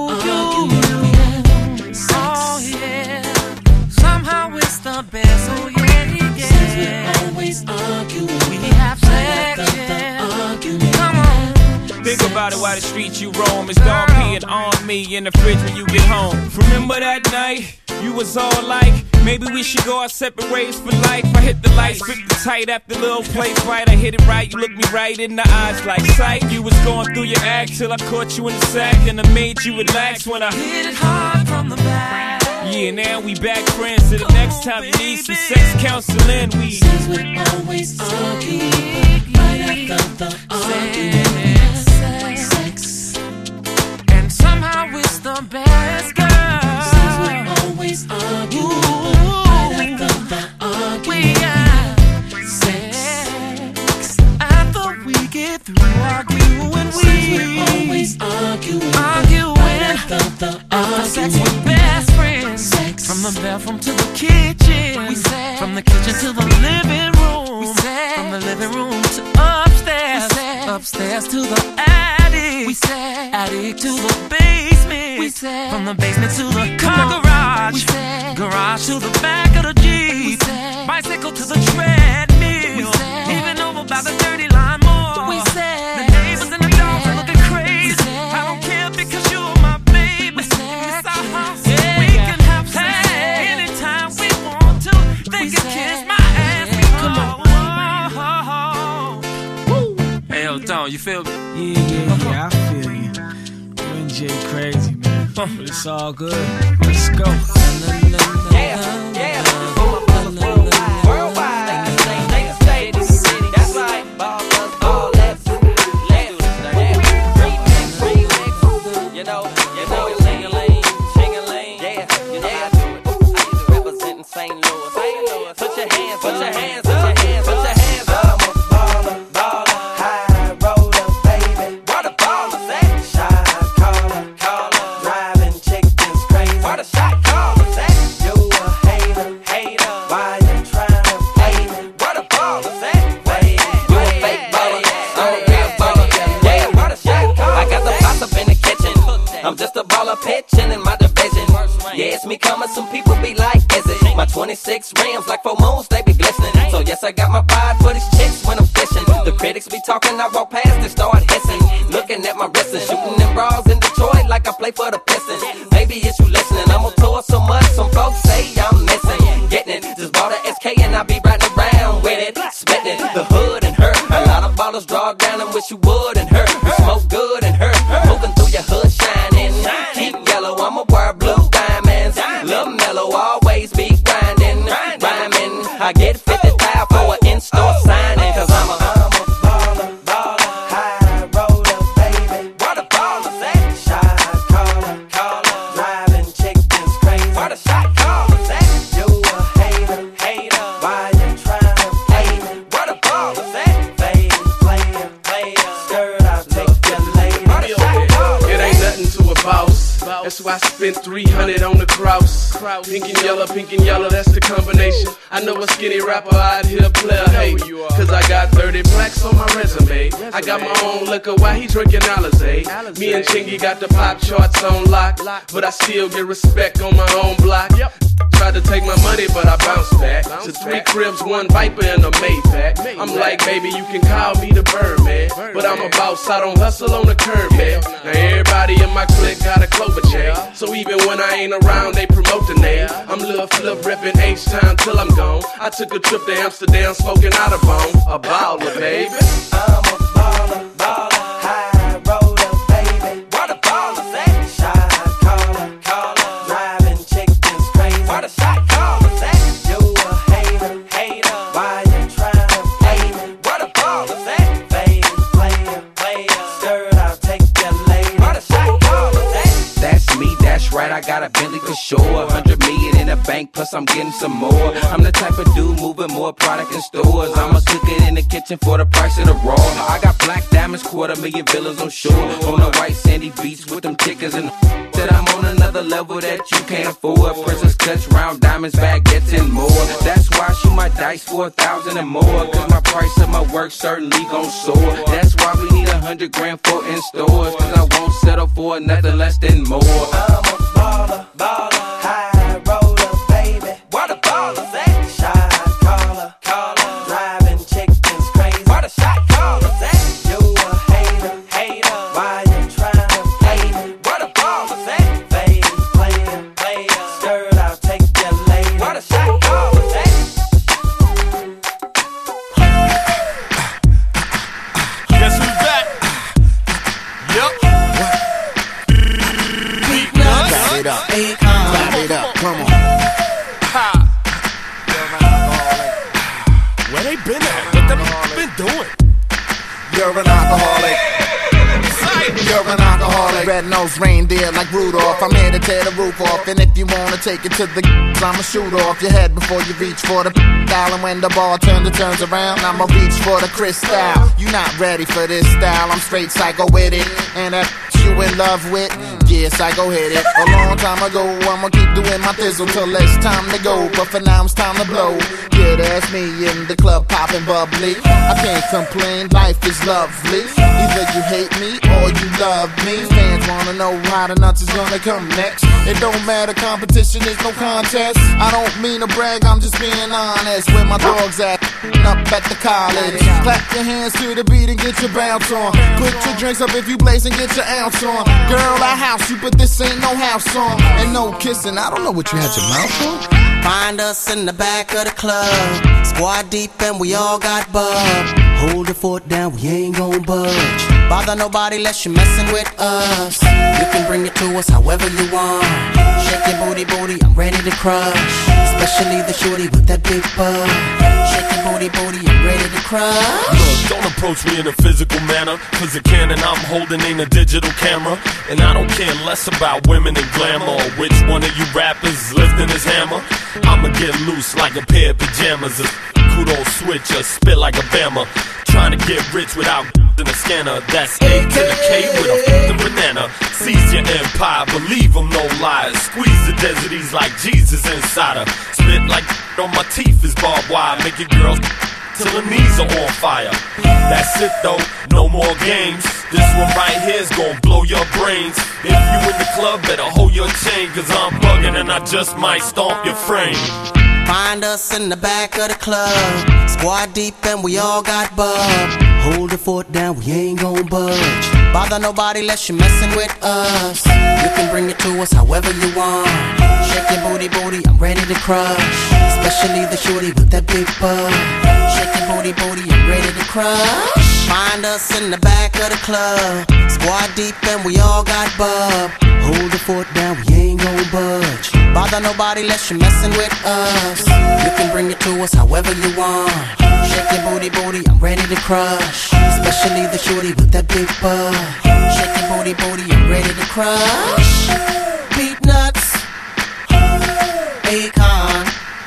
argument. Oh yeah, somehow it's the best. Oh yeah, yeah. Since we're always arguing, we have sex. Yeah. Come on. Think about it while the streets you roam. It's dog peeing on me in the fridge when you get home. Remember that night? You was all like, Maybe we should go our separate ways for life. I hit the lights, grip the tight after the little place right. I hit it right, you look me right in the eyes like sight. You was going through your act till I caught you in the sack, and I made you relax when I hit it hard from the back. Yeah, now we back friends. So the next time you need some sex counseling, we Since we always argue, right after the argument, sex. And somehow it's the best, girl. Since we always argue, right after the argument, we got sex. After we get through arguing, we Since we always arguing, arguing. right after the After sex, argument, we're best friends. sex. From the bathroom to the kitchen, we sex. From the kitchen to the living room, we sex. From the living room to upstairs, we sex. Upstairs to the attic, we sex. Attic to the basement, we sex. From the basement to the car garage, we sex. Garage to the back of the Jeep, we sex. Bicycle to the treadmill, we sex. Even over by the dirty lawnmower, we sex. The neighbors and the dogs are looking crazy. I don't care because you're my baby. We sex. It's our house, yeah. We can have sex anytime we want to. They can kiss my ass. Come on. Hey, yo, Don, you feel me? Yeah, yeah, yeah, I feel you. You and Jay crazy, man. But it's all good. Let's go. Yeah, yeah. Worldwide, worldwide. They can say, they can say this city. That's right. Ballers, ball, let's do it. Remix, remix. You know, you know, ching-a-ling, ching-a-ling. Yeah, you know how I do it. I used to represent Saint Louis. Saint Louis. Put your hands, put your hands, put your hands, put your hands up. I'm a baller, baller, high roller, baby. What a baller's at? Shot caller, caller, driving chickens crazy. What a shot caller's at? You a hater, hater. Why you tryna play me? What a baller's at? Wait, you a fake baller, I'm a real baller. Yeah, what a shot caller. I got the pots up in the kitchen. I'm just a baller pitching in my division. Yeah, it's me coming. Some people be like, is it? My twenty-six rims like four moons, they be glistening. So yes, I got my pride for these chicks when I'm fishing. The critics be talking, I walk past and start hissing. Looking at my wrist and shooting them bras in Detroit like I play for the Pistons. Maybe it's you listening, I'm on tour so much, some folks say I'm missing. Getting it, just bought a S K and I be riding around with it. Spitting the hood and hurt. A lot of ballers draw down and wish you would and hurt. You smoke good and hurt. Moving through your hood shining. Keep yellow, I'ma wear blue diamonds. Lil' mellow, always be grinding. Rhyming, I get fifty thousand for an in-store signing. Cause I'm a, I'm a baller, baller, high roller, baby. What a baller's at? Shot caller, caller, driving chickens crazy. What a shot caller's at? You a hater, hater. Why you tryna play me? What a baller's at? Fade, player, player. Skirt, I'll take you later. What a shot caller's at? It ain't nothing to a boss. That's why I spent three hundred on the cross. Pink and yellow, pink and yellow, that's the combination. I know a skinny rapper out here play a hate. Cause I got thirty blacks on my resume. I got my own liquor while he drinking Alizé. Me and Chingy got the pop charts on lock. But I still get respect on my own block. Tried to take my money, but I bounced back. To three cribs, one Viper, and a Maybach. I'm like, baby, you can call me the Birdman. But I'm a boss, I don't hustle on the curb, man. Now everybody in my clique got a Clover chain. So even when I ain't around, they promote the name. I'm Lil Flip reppin' H-Town till I'm gone. I took a trip to Amsterdam, smoking out a bone. A baller, baby. I'm a baller, baller, high roller, baby. What a baller's at? Shot caller, caller, driving chickens crazy. What a shot caller's at? You a hater, hater. Why you tryna play me? What a baller's at? Fade, player, player. Skirt, I'll take you later. What a shot caller's at? That's me, that's right, I got a Bentley for sure. Hundred million in the bank, plus I'm getting some more. I'm the type of dude moving more product in stores. I'ma cook it in the kitchen for the price of the raw. I got black diamonds, quarter million villas on shore. On the white sandy beach with them chickens and said I'm on another level that you can't afford. Princess cuts, round diamonds, baguettes and more. That's why I shoot my dice for a thousand and more. Cause my price of my work certainly gon' soar. That's why we need a hundred grand for in stores. Cause I won't settle for nothing less than more. I'm a baller, baller, high roller, baby. What a baller's at? Shot caller, caller, driving chickens crazy. What a shot caller's at? You a hater, hater. Why you tryna play me? What a baller's at? Fade, player, player. Skirt, I'll take you later. What a shot hair like Rudolph. I'm here to tear the roof off, and if you wanna take it to the I'ma shoot off your head before you reach for the dial. And when the bartender turns around, I'ma reach for the crystal. You not ready for this style, I'm straight psycho with it. And that you in love with, yeah, psycho hit it. A long time ago, I'ma keep doing my thizzle till it's time to go. But for now, it's time to blow. Yeah, that's me in the club popping bubbly. I can't complain, life is lovely. Either you hate me or you love me. Fans wanna know how the nuts is gonna come next. It don't matter, competition is no contest. I don't mean to brag, I'm just being honest. Where my dogs at, up at the college. Clap your hands to the beat and get your bounce on. Put your drinks up if you blaze and get your ounce on. Girl, I house you, but this ain't no house song. And no kissing, I don't know what you had your mouth on. Find us in the back of the club, squad deep and we all got bub. Hold the fort down, we ain't gon' budge. Bother nobody unless you're messing with us. You can bring it to us however you want. Shake your booty, booty, I'm ready to crush. Especially the shorty with that big butt. Shake your booty, booty, I'm ready to crush. Look, don't approach me in a physical manner, cause the cannon I'm holding ain't a digital camera. And I don't care less about women and glamour, or which one of you rappers is lifting his hammer. I'ma get loose like a pair of pajamas. A kudos switch or spit like a Bama. Trying to get rich without in the scanner. That's A to the K with a f***ing banana. Seize your empire, believe them, no lies. Squeeze the deserties like Jesus inside her. Spit like on my teeth is barbed wire. Make your girls till her knees are on fire. That's it though, no more games. This one right here's gonna blow your brains. If you in the club, better hold your chain, cause I'm bugging and I just might stomp your frame. Find us in the back of the club, squad deep and we all got bub. Hold the fort down, we ain't gon' budge. Bother nobody unless you're messing with us. You can bring it to us however you want. Shake your booty, booty, I'm ready to crush. Especially the shorty with that big butt. Shake your booty, booty, I'm ready to crush. Find us in the back of the club, squad deep and we all got bub. Hold the fort down, we ain't gon' budge. Bother nobody unless you're messing with us. You can bring it to us however you want. Shake your booty, booty, I'm ready to crush. Especially the shorty with that big butt. Shake your booty, booty, I'm ready to crush. Beat nuts, Akon.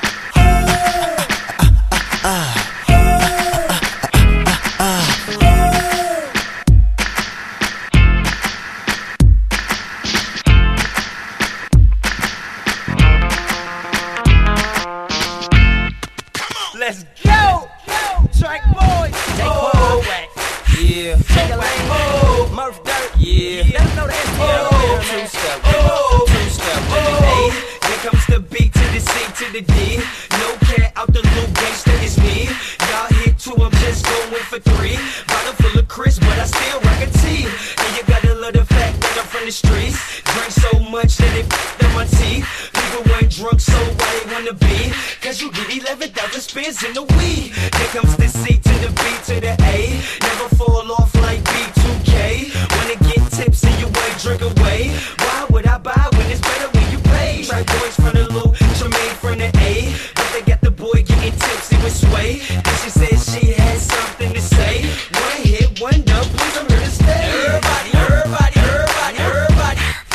Let's go! Track boy! Take oh. Yeah. Take a lane. Oh. Murph Dirt. Yeah. Let them know that's oh. True step. Oh. True step. Oh. A. Here comes the B to the C to the D. No cat out the loop, gangsta is me. Y'all hit two, I'm just going for three. Bottle full of Chris, but I still rock a T. And you gotta love the fact that I'm from the streets. Drink so much that it f***ed up my teeth. People weren't drunk, so why they wanna be? Cause you get eleven thousand spins in the weed. Here comes the C to the B to the A. Never fall off like B two K. Wanna get tipsy, you ain't drink away. Why would I buy when it's better when you pay? Track boys from the loop, Tremaine from the A. But they got the boy getting tipsy with Sway. And she said she had something to say. One hit, one dub, please I'm here to stay. Everybody, everybody, everybody, everybody.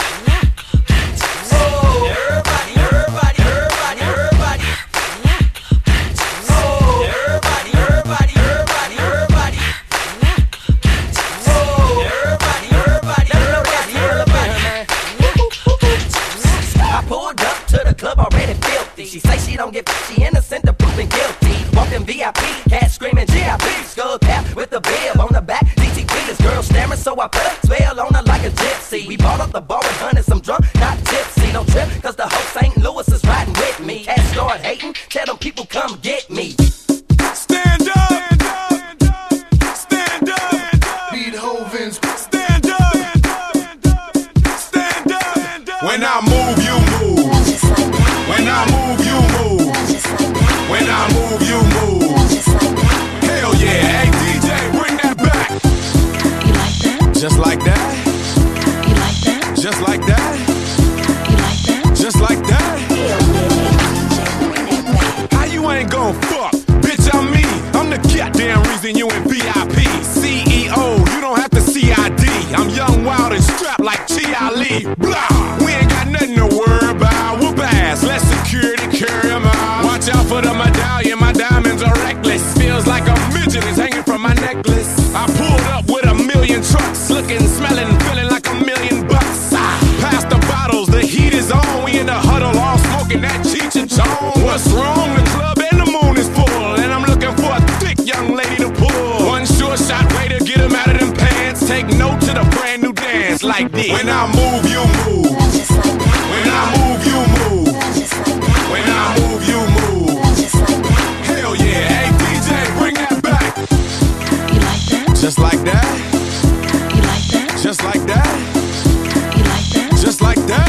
Oh, everybody, everybody, everybody, everybody. Oh, everybody, everybody, everybody, everybody. Oh, everybody, everybody, everybody, everybody. I pulled up to the club already filthy. She say she don't get she innocent, the proven guilty. Walking V I P, cat screaming G I P. Skull cap with the bib on the back. D T P, this girl stammering, so I put a spell on her like a gypsy. We bought up the bar with hundreds, some drunk, not tipsy. Don't trip, cause the whole Saint Louis is riding with me. Cats start hating, tell them people come get me. Stand up! Stand up! Beethoven's stand up! Stand up! When I move, you move. When I move, you move. When I move, you move. Hell yeah, hey D J, bring that back. You like that? Just like that. You like that? Just like that. You like that? Just like that. How you ain't gon' fuck? Bitch, I'm me. I'm the goddamn reason you in V I P. C E O, you don't have to C I D. I'm young, wild, and strapped like Chi Ali. Blah. for the medallion, my diamonds are reckless. Feels like a midget is hanging from my necklace. I pulled up with a million trucks, looking, smelling, feeling like a million bucks. I passed the bottles, the heat is on. We in the huddle, all smoking that Cheech and Chong. What's wrong? The club and the moon is full, and I'm looking for a thick young lady to pull. One sure shot way to get him out of them pants. Take note to the brand new dance like this. When I move, you move. When I move, you move. When I move, you move. Hell yeah, hey D J, bring that back. You like that? Just like that. You like that? Just like that. You like that? Just like that.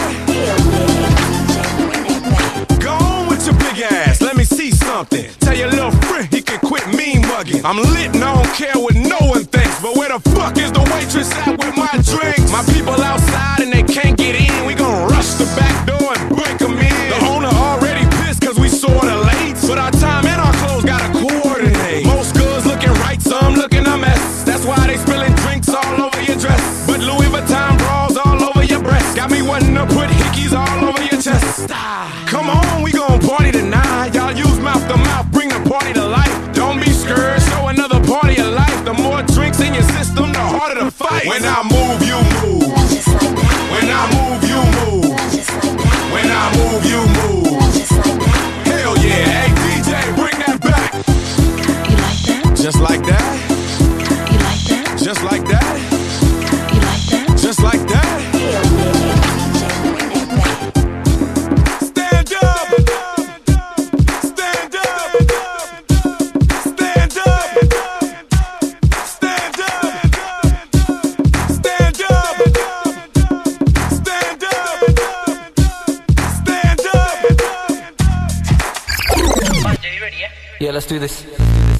Go on with your big ass, let me see something. Tell your little friend he can quit mean mugging. I'm lit and I don't care what no one thinks, but where the fuck is the waitress at with my drinks? My people outside and they can't get in. We gon' rush the back door and break them in. The owner already pissed cause we sorta late, but our time and our clothes gotta coordinate. Most girls looking right, some looking a mess. That's why they spilling drinks all over your dress. But Louis Vuitton bras all over your breast. Got me wanting to put hickeys all over your chest. Come on, we gon' party tonight. Y'all use mouth to mouth, bring the party to life. Don't be scared, show another party of life. The more drinks in your system, the harder the fight. When I move, you move. When I move, you move. When I move, you move. Hell yeah, hey D J, bring that back. You like that? Just like that. You like that? Just like that. You like that? Just like that. Stand up. Stand up. Stand up. Stand up. Stand up. Stand up. Stand up. Yeah, let's do this.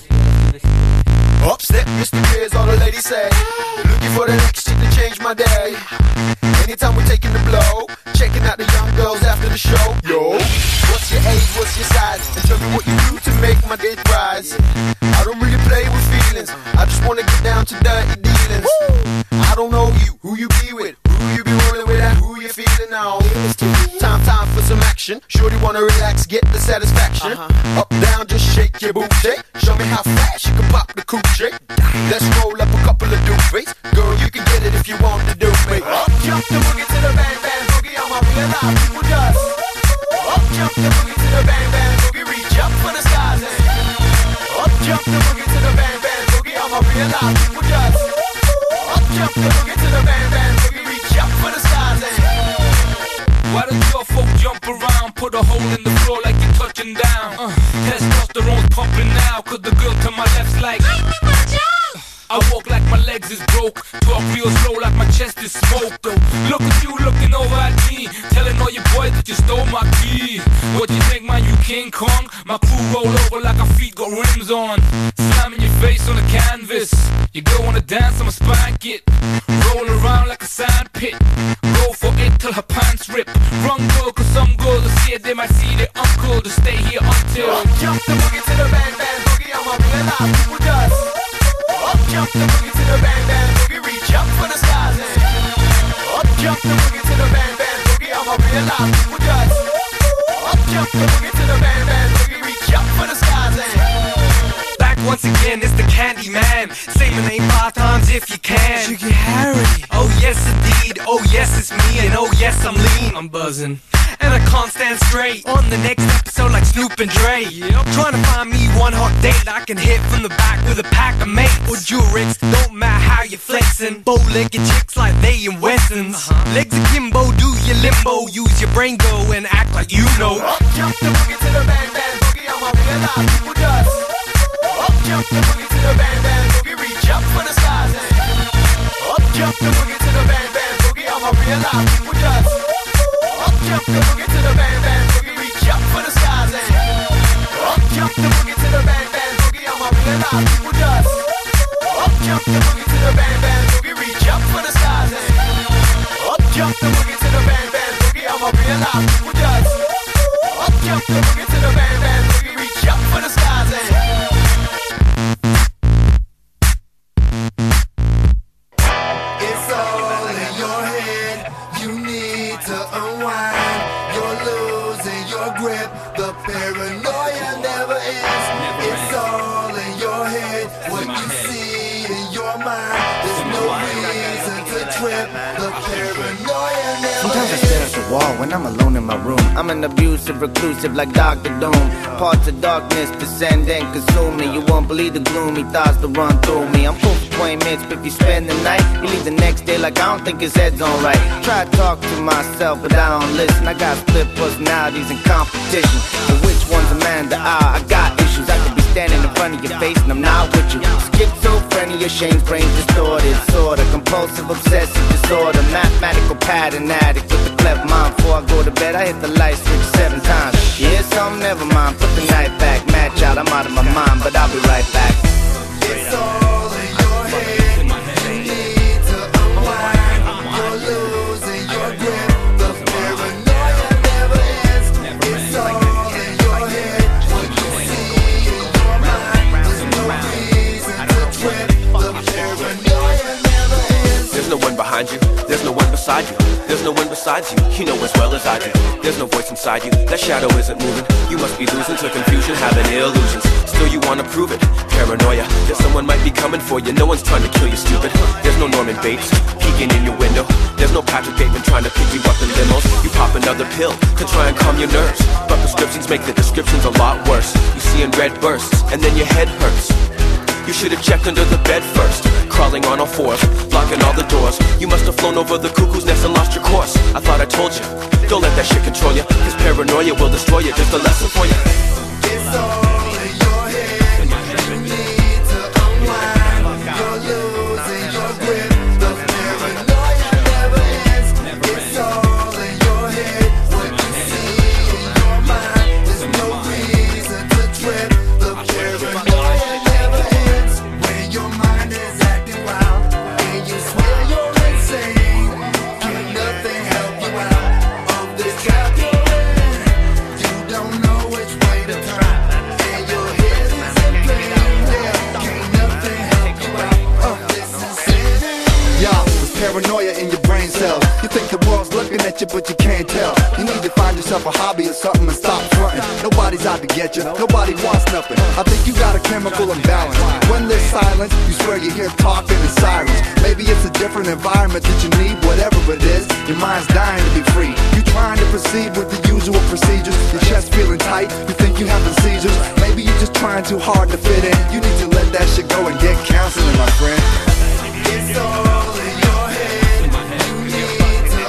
Up step, Mister Piers, all the ladies say. Looking for the next shit to change my day. Anytime we're taking the blow, checking out the young girls after the show. Yo, what's your age, what's your size? And tell me what you do to make my day rise. I don't really play with feelings, I just wanna get down to dirty dealings. I don't know you, who you be with, who you be rolling with, and who you feeling now. Time, time for some action. Shorty wanna relax, get the satisfaction. Uh-huh. Up, down, just shake your booty. Show me how fast you can pop the coochie. Let's roll up a couple of doofies. Girl, you can get it if you want to do me. Up, jump the boogie to the bang, bang, boogie. I'm a real life people just. Up, jump the boogie to the bang, bang, boogie. Reach up for the stars and up, jump the boogie to the bang, bang, boogie. I'm a real life people just. Up, jump the boogie to the bang, bang, boogie. Reach up for the stars and why don't your folk jump around, put a hole in the floor like you're touching down? Uh, testosterone's pumping now, cause the girl to my left's like I walk like my legs is broke, talk real slow like my chest is smoked. Though. Look at you looking over at me, telling all your boys that you stole my key. What you think, man, you King Kong? My crew roll over like our feet got rims on, slamming your face on the canvas. You go wanna dance, I'ma spank it. Roll around like a sand pit, go for it till her pants rip. Run girl, cause some girls will see it, they might see their uncle to stay here until up, jump the boogie to the bang, bang, boogie. I'm a real life people just. Up, jump the boogie to the bang, bang, boogie. Reach up for the stars and up, jump the boogie to the bang, bang, boogie. I'm a real life people just. Up, jump the boogie to the bang, bang, boogie. Reach up for the stars and back once again, it's the Candy Man. Say my name five times if you can. Jiggy Harry. Oh yes indeed, oh yes it's me, and oh yes I'm lean. I'm buzzing. And I can't stand straight on the next episode like Snoop and Dre. Yep. Trying to find me one hot date I can hit from the back with a pack of mates. Or Durex, don't matter how you're flexing. Bow-legged chicks like they in Westons. Uh-huh. Legs akimbo, do your limbo. Use your brain go and act like you know. Up, jump the boogie to the bang, bang, boogie. I'm a real life people just. Up, jump the boogie to the bang, bang, boogie. Reach up for the stars and up, jump the boogie to the bang, bang, boogie. I'm a real life people just. Up, jump the boogie to the bang, bang, boogie. Reach up for the stars and up, jump the boogie to the bang, bang, boogie. I'm a real life people just. Up, jump the boogie to the bang, bang, boogie. Reach up for the stars and up, jump the boogie to the bang, bang, boogie. I'm a real life people just. Up, jump the boogie to the bang, bang, boogie. Reach up for the stars and it's all in your head. You wall when I'm alone in my room. I'm an abusive reclusive like Doctor Doom. Parts of darkness descend and consume me. You won't believe the gloomy thoughts that run through me. I'm cool for twenty minutes, but if you spend the night, you leave the next day like I don't think his head's on right. Try to talk to myself, but I don't listen. I got split personalities in competition. But which one's a man to I? I got issues. I could be standing in front of your face and I'm not with you. Schizophrenia, Shane's brain distorted, sorta compulsive, obsessive disorder, mathematical pattern addict with the clever mind. Before I go to bed, I hit the light switch seven times. Yeah, something, never mind. Put the knife back, match out. I'm out of my mind, but I'll be right back. It's all in your head. You need to unwind. You're losing your grip. The paranoia never ends. It's all in your head. What you see in your mind. There's no reason to trip. The paranoia never ends. There's no one behind you, there's no one beside you, there's no one besides you, you know as well as I do. There's no voice inside you, that shadow isn't moving. You must be losing to confusion, having illusions. Still you wanna prove it, paranoia, that someone might be coming for you. No one's trying to kill you, stupid. There's no Norman Bates peeking in your window. There's no Patrick Bateman trying to pick you up in limos. You pop another pill to try and calm your nerves, but prescriptions make the descriptions a lot worse. You see in red bursts, and then your head hurts. You should have checked under the bed first. Crawling on all fours, blocking all the doors. You must have flown over the cuckoo's nest and lost your course. I thought I told you, don't let that shit control you, cause paranoia will destroy you. Just a lesson for you. It's all in your head. You need to unwind. You're losing your grip. The paranoia never ends. It's all in your head. What you see in your mind. There's no reason to trip. The paranoia never ends. When your mind is acting wild and you swear you're insane, can nothing help you out of this trap you're in? You don't know which way to turn, and your head is in pain. Yeah, can't nothing help you out of this insanity. Yo, there's paranoia in your brain cells. You think the world's looking at you, but you can't tell. You need to find yourself a hobby or something and stop fronting. Nobody's out to get you, nobody wants nothing. I think you got a chemical imbalance. When there's silence, you swear you hear talking and sirens. Maybe it's a different environment that you need, whatever it is. Your mind's dying to be free. You trying to proceed with the usual procedures. Your chest feeling tight, you think you having seizures. Maybe you're just trying too hard to fit in. You need to let that shit go and get counseling, my friend. It's all in your head. You need to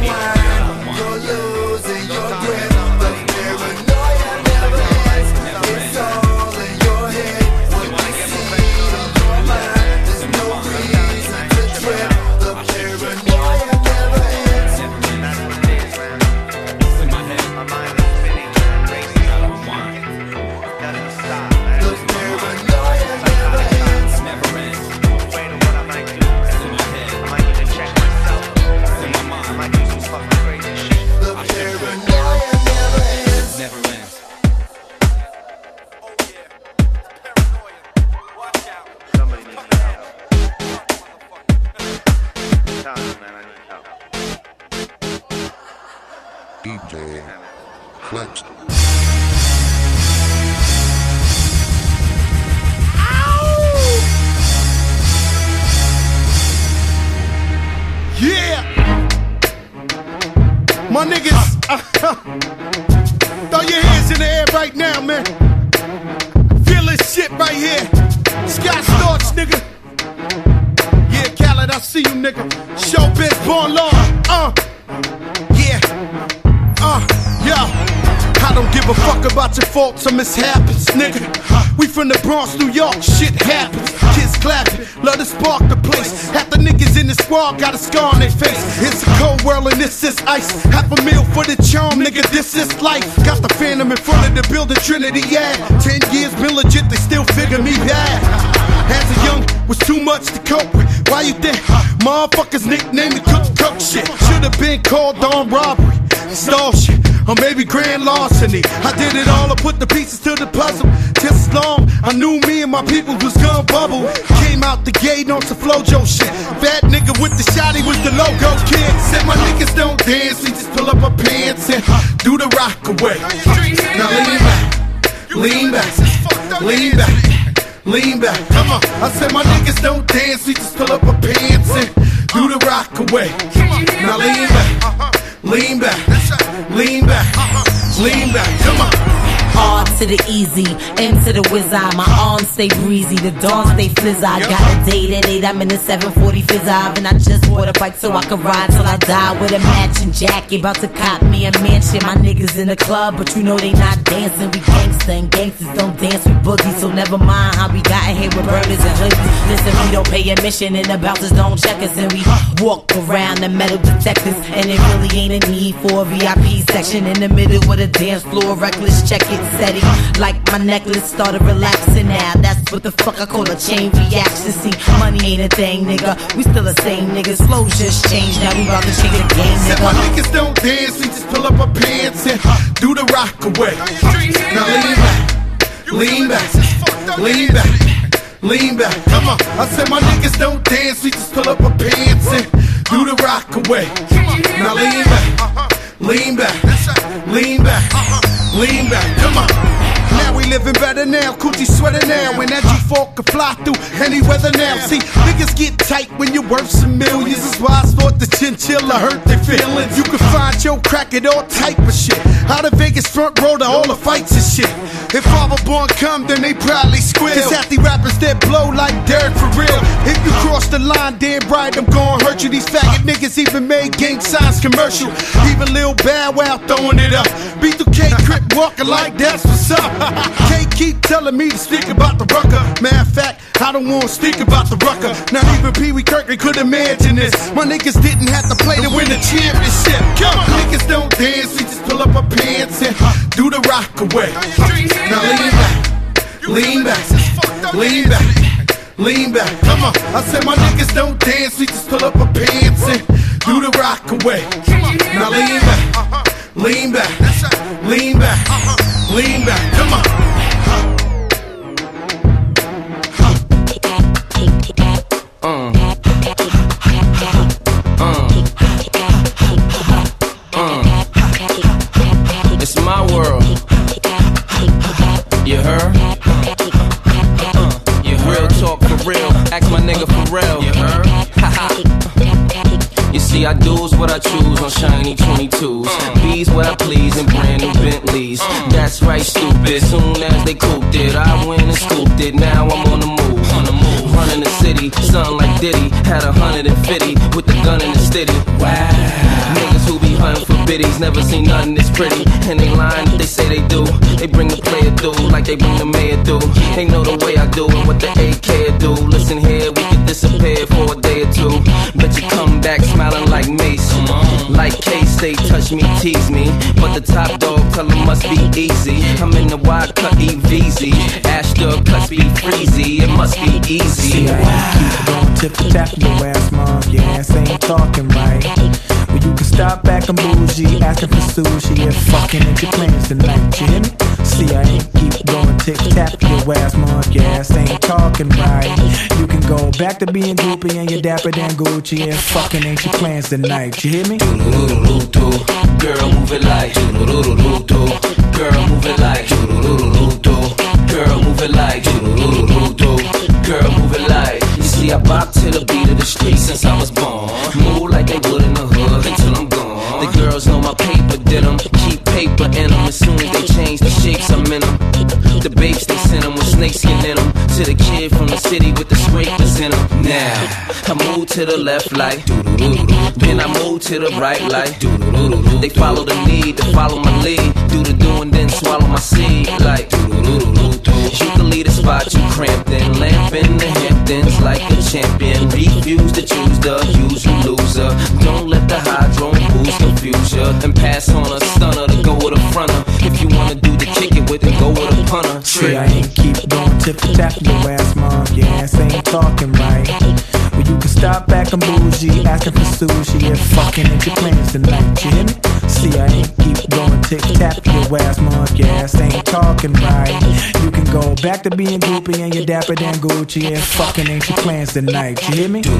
unwind. You're losing your grip. The paranoia never ends. It's all in your head. What you see in your mind. There's no reason to trip. The paranoia never ends. My mind is spinning, racing, I don't want. Gotta stop. The paranoia never ends. Never ends. Wait on what I might do. I might need to check myself. I might do some fucking crazy shit. The paranoia never ends. Never ends. Somebody needs my help. Tell me, man, I need help. D J Flex. Yeah! My niggas, uh, throw your hands in the air right now, man. Feel this shit right here. Scott Storch, nigga. Yeah, Khaled, I see you, nigga. Showbiz, born law. Uh, yeah. Uh, yo. I don't give a fuck about your faults or mishaps, nigga. We from the Bronx, New York, shit happens. Kids clapping, love to spark the place. Half the niggas in the squad got a scar on their face. It's a cold world and this is ice. Half a meal for the charm, nigga, this is life. Got the Phantom in front of the building, Trinity, yeah. Ten years been legit, they still figure me bad. As a young, was too much to cope with. Why you think motherfuckers nicknamed me Cook Cook shit? Should've been called on robbery, stall shit, or maybe grand larceny. I did it all, I put the pieces to the puzzle. Just as long, I knew me and my people was gonna bubble. Came out the gate on some Flojo shit. Fat nigga with the shotty was the logo kid. Said my niggas don't dance, we just pull up our pants and do the rock away. Now lean back, lean back, lean back, lean back. Come on, I said my niggas don't dance, we just pull up our pants and do the rock away. Now lean back, lean back, lean back, lean back, come on. R to the easy, M to the whiz eye. My arms stay breezy, the dawn stay flizz. I got a date at eight, I'm in the seven forty fizz and I just bought a bike so I can ride till I die with a matching jacket. About to cop me a mansion. My niggas in the club, but you know they not dancing. We gangsta and gangsters don't dance with boogies, so never mind how we got in here with burners and hoodies. Listen, we don't pay admission and the bouncers don't check us, and we walk around the metal detectors, and it really ain't a need for a V I P section in the middle with a dance floor. Reckless, check it. Steady, like my necklace started relaxing now. That's what the fuck I call a chain reaction. See, money ain't a thing, nigga. We still the same niggas. Flows just changed, now we about to change the game, nigga. Said my niggas don't dance, we just pull up our pants and do the rock away. Now lean back, lean back, lean back, lean back. Come on. I said my niggas don't dance, we just pull up our pants and do the rock away. Now lean back, lean back, lean back. Lean back, come on. Now we living better now, coochie sweater now, and that G four can fly through any weather now. See, niggas get tight when you're worth some millions. That's why I thought the chinchilla hurt their feelings. You can find your crack at all type of shit. Out of Vegas front row to all the fights and shit. If Father Born come, then they probably squeal. Cause half the rappers that blow like Derek for real. If you cross the line, damn right, I'm gon' hurt you. These faggot niggas even made gang signs commercial. Even Lil Bow Wow throwing it up. B two K Crip walking like that's what's up. Can't keep telling me to speak about the rucker. Matter of fact, I don't wanna speak about the rucker. Not even Pee Wee Kirkland could imagine this. My niggas didn't have to play to win the championship. Come on. Niggas don't dance, we just pull up our pants and do the rock away. Now lean back, lean back, lean back, lean back. Come on. I said my niggas don't dance, we just pull up our pants and do the rock away. Now lean back, lean back, lean back, lean back. Come on. Uh. Uh. Uh. It's my world. You heard? Uh. You heard? Real talk for real. Ask my nigga for real. You heard? You see, I do's what I choose on shiny twenty-twos. B's what I please in brand new Bentleys. That's right, stupid. Soon as they cooped it, I went and scooped it. Now I'm on the move. On the move. Running the city, something like Diddy. Had a hundred and fifty with the gun in the city. Wow. Niggas who be hunting for biddies never seen nothing this pretty. And they lying if they say they do. They bring the player through like they bring the mayor through. They know the way I do and what the A K do. Listen here, we can disappear for a day or two. Bet you come back smiling like Mace. Like Case, they touch me, tease me. But the top dog tell them must be easy. I'm in the wide cut E V Z. Ashton cuts be freezy. It must be easy. See, I ain't keep going tip to tap your ass, mom. Your ass ain't talking right. Well, you can stop back and bougie, asking for sushi if fucking ain't your plans tonight. You hear me? See, I ain't keep going tip tap your ass, mom. Your ass ain't talking right. You can go back to being groupie and your dapper than Gucci if fucking ain't your plans tonight. You hear me? Girl, move it like Girl, move it like Girl, move it like Girl, move it like. You see, I bop to the beat of the street since I was born. Move like they would in the hood until I'm gone. The girls know my paper did them. Keep paper in them. As soon as they change the shapes, I'm in them. The babes, they send them with snakeskin in them. To the kid from the city with the scrapers in them. Now, I move to the left like then I move to the right like they follow the lead, to follow my lead. Do the do and then swallow my seed like you can lead a spot, you cramped in. Lamp in the Hamptons like a champion. Refuse to choose the usual loser. Don't let the hydro boost confuse ya. And pass on a stunner to go with a fronter. If you wanna do the kick it with it, go with a punter. See, I ain't keep going tip to tap your ass, mom. Your ass ain't talking right. Well, you can stop back and bougie, asking for sushi if fucking ain't your plans tonight. You hear me? See, I ain't keep going tick tap your ass, mom. Your ass ain't talking right. You can go back to being groupie and your dapper than Gucci if fucking ain't your plans tonight. You hear me? Girl,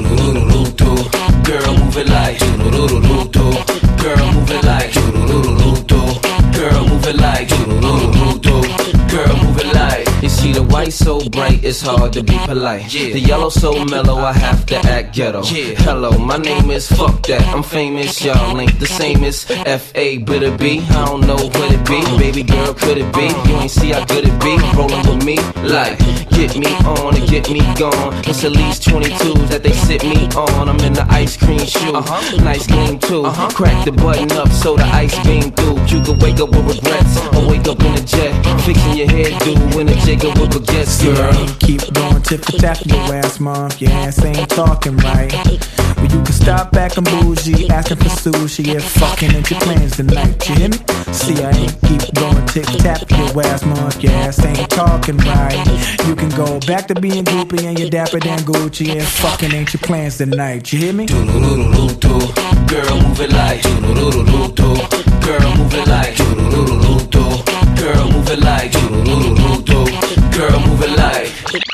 move it like Girl, move it like Girl, move it like Girl, move it like. You see the white light so bright, it's hard to be polite. The yellow so mellow, I have to act ghetto. Hello, my name is fuck that, I'm famous, y'all ain't the same as F A, but it be, I don't know what it be. Baby girl, could it be? You ain't see how good it be, rolling with me, like, get me on and get me gone. It's at least twenty-twos that they sit me on. I'm in the ice cream shoe, uh-huh. Nice gleam too, uh-huh. Crack the button up so the ice beam through. You can wake up with regrets, or wake up in a jet, fixing your hair do in a jigger with baguettes, girl. Keep going tip for tap your ass, mom. Your ass ain't talking right. Well, you can stop acting bougie, asking for sushi, if fucking ain't your plans tonight. You hear me? See, I ain't keep going tick tap your ass, mom. Your ass ain't talking right. You can go back to being groupie and your dapper than Gucci, if fucking ain't your plans tonight. You hear me? Girl, move it like. Girl, move it like. Girl, move it like. Girl, move it like.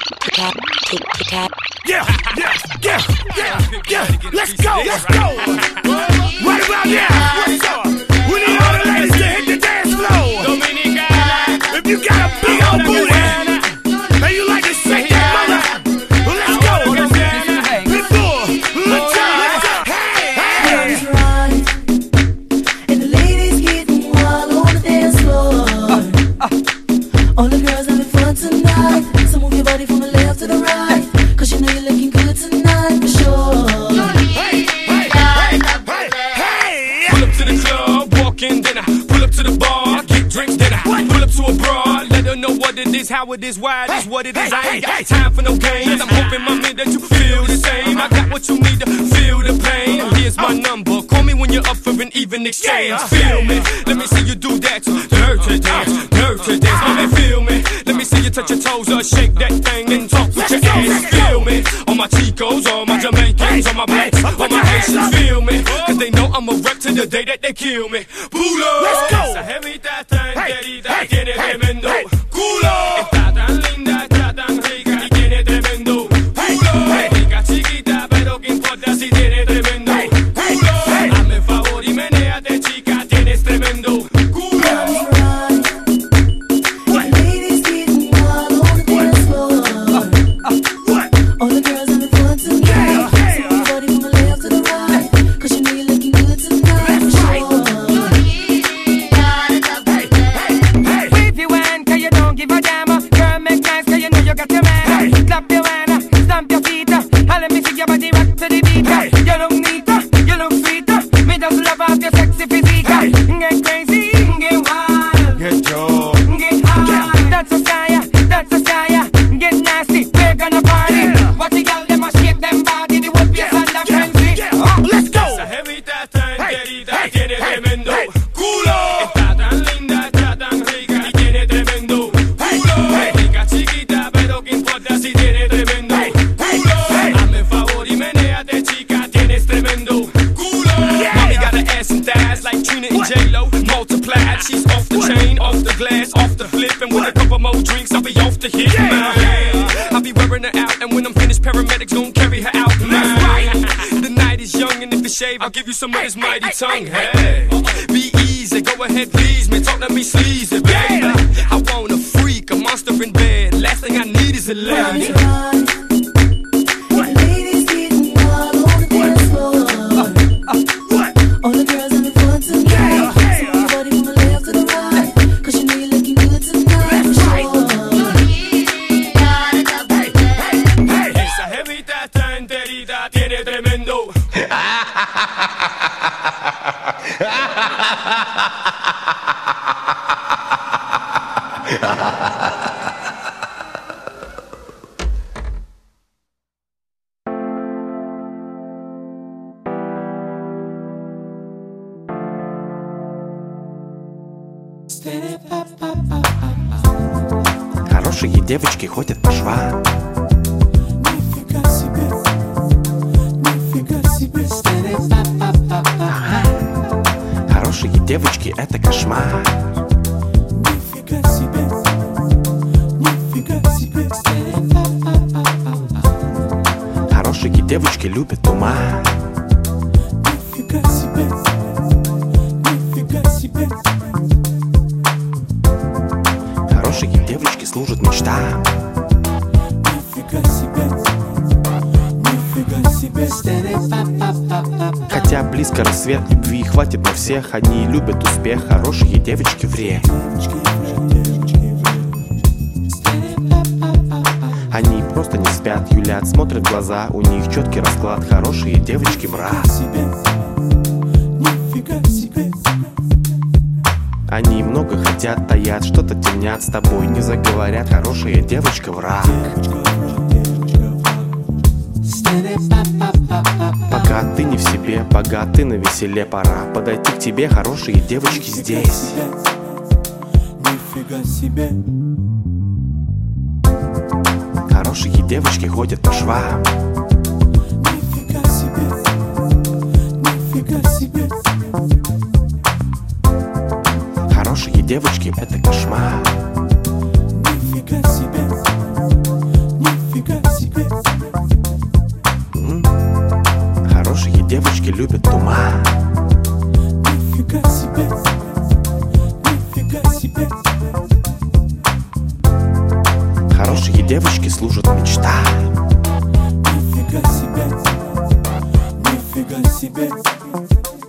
Yeah, yeah, yeah, yeah, yeah. Let's go, let's go. Right about now, what's up? We need all the ladies to hit the dance floor. Dominicana, if you got a big old booty and you like to shake that mother, well, let's go. Before, let's go. Hey, hey. It's right, and the ladies getting wild on the dance floor. All the girls having fun tonight. So move your body from the left to the right, cause you know you're looking good tonight for sure. Hey, hey, hey, hey, hey. Pull up to the club, walk in, then I pull up to the bar, get drinks, then I pull up to a broad, let her know what it is, how it is, why it is, what it is. I ain't got time for no games. I'm hoping, my man, that you feel the same. I got what you need to feel the pain. Here's my number, call me when you're up for an even exchange. Feel me, let me see you do that dirty dance, dirty dance. Let me feel me, let me see you touch your toes or shake that thing and talk with your ass. Feel me, all my Chicos, all my Jamaicans, all my blacks, all my Haitians. Feel me, cause they know I'm a rep to the day that they kill me. Pulo, let's go. Esa jevita tan querida tiene tremendo culo. Está tan linda, está tan rica y tiene tremendo culo. Rica chiquita, pero que importa si tiene tremendo culo. Hazme el favor y menéate, chica, tienes tremendo culo. Ladies getting wild on the dance floor. All the girls having fun tonight. So move your body from the left to the right, cause you know you're looking good tonight for sure. Wave your hand, cause you don't give a damn. Girl, make nice, cause you know you got your man. Clap your hand, stamp your feet, and let me see your body rock to the beat. You look neat, you look sweet. Me just love off your sexy physique. Get crazy, get wild, Get Joe. get high. That's a style, that's a style. Get nasty, we're gonna party. Watch the girl, them a shake them body. The whip your hand and frenzy. Let's go. Esa jevita tan querida tiene tremendo culo. Está tan linda, está tan rica y tiene tremendo culo. Rica chiquita, pero que importa si tiene tremendo culo. Hazme el favor y menéate, chica, tienes tremendo culo. Mommy got an ass and thighs like Trina and J-Lo, multiplied. She's off the chain, off the glass, off the flip, and with a couple more drinks, I'll be off the hit. I'll be wearing her out, and when I'm finished, paramedics gon' carry her out. The night is young, and if it's shave, I'll give you some of this mighty tongue. Hey, be easy, go ahead, please, man. Talk to me sleazy, baby. I want a freak, a monster in bed. Last thing I need is a lady. Ladies getting wild on the dance floor. All the girls having fun tonight. So move your body from the left to the right, cause you know you're looking good tonight for sure. Esa jevita está enterita, tiene tremendo. Хорошие девочки ходят по швам. Нифига себе, нифига себе. Ага. Хорошие девочки — это кошмар. Нифига себе, нифига себе. Хорошие девочки любят туман. Нифига себе, нифига себе. Хорошие девочки служат мечтам. Хотя близко рассвет любви, хватит на всех. Они любят успех, хорошие девочки в ре. Они просто не спят, юлят, смотрят в глаза. У них четкий расклад, хорошие девочки в ра. Они много хотят, таят, что-то темнят. С тобой не заговорят, хорошая девочка враг. Пока ты не в себе, пока ты на веселе, пора подойти к тебе, хорошие девочки здесь. Нифига себе. Хорошие девочки ходят по швам. Нифига себе. Нифига себе. Хорошие девочки — это кошмар. Нифига себе. Нифига себе. М-м. Хорошие девочки любят туман. Нифига себе. Нифига себе. Хорошие девочки служат мечтам. Нифига себе. Нифига себе.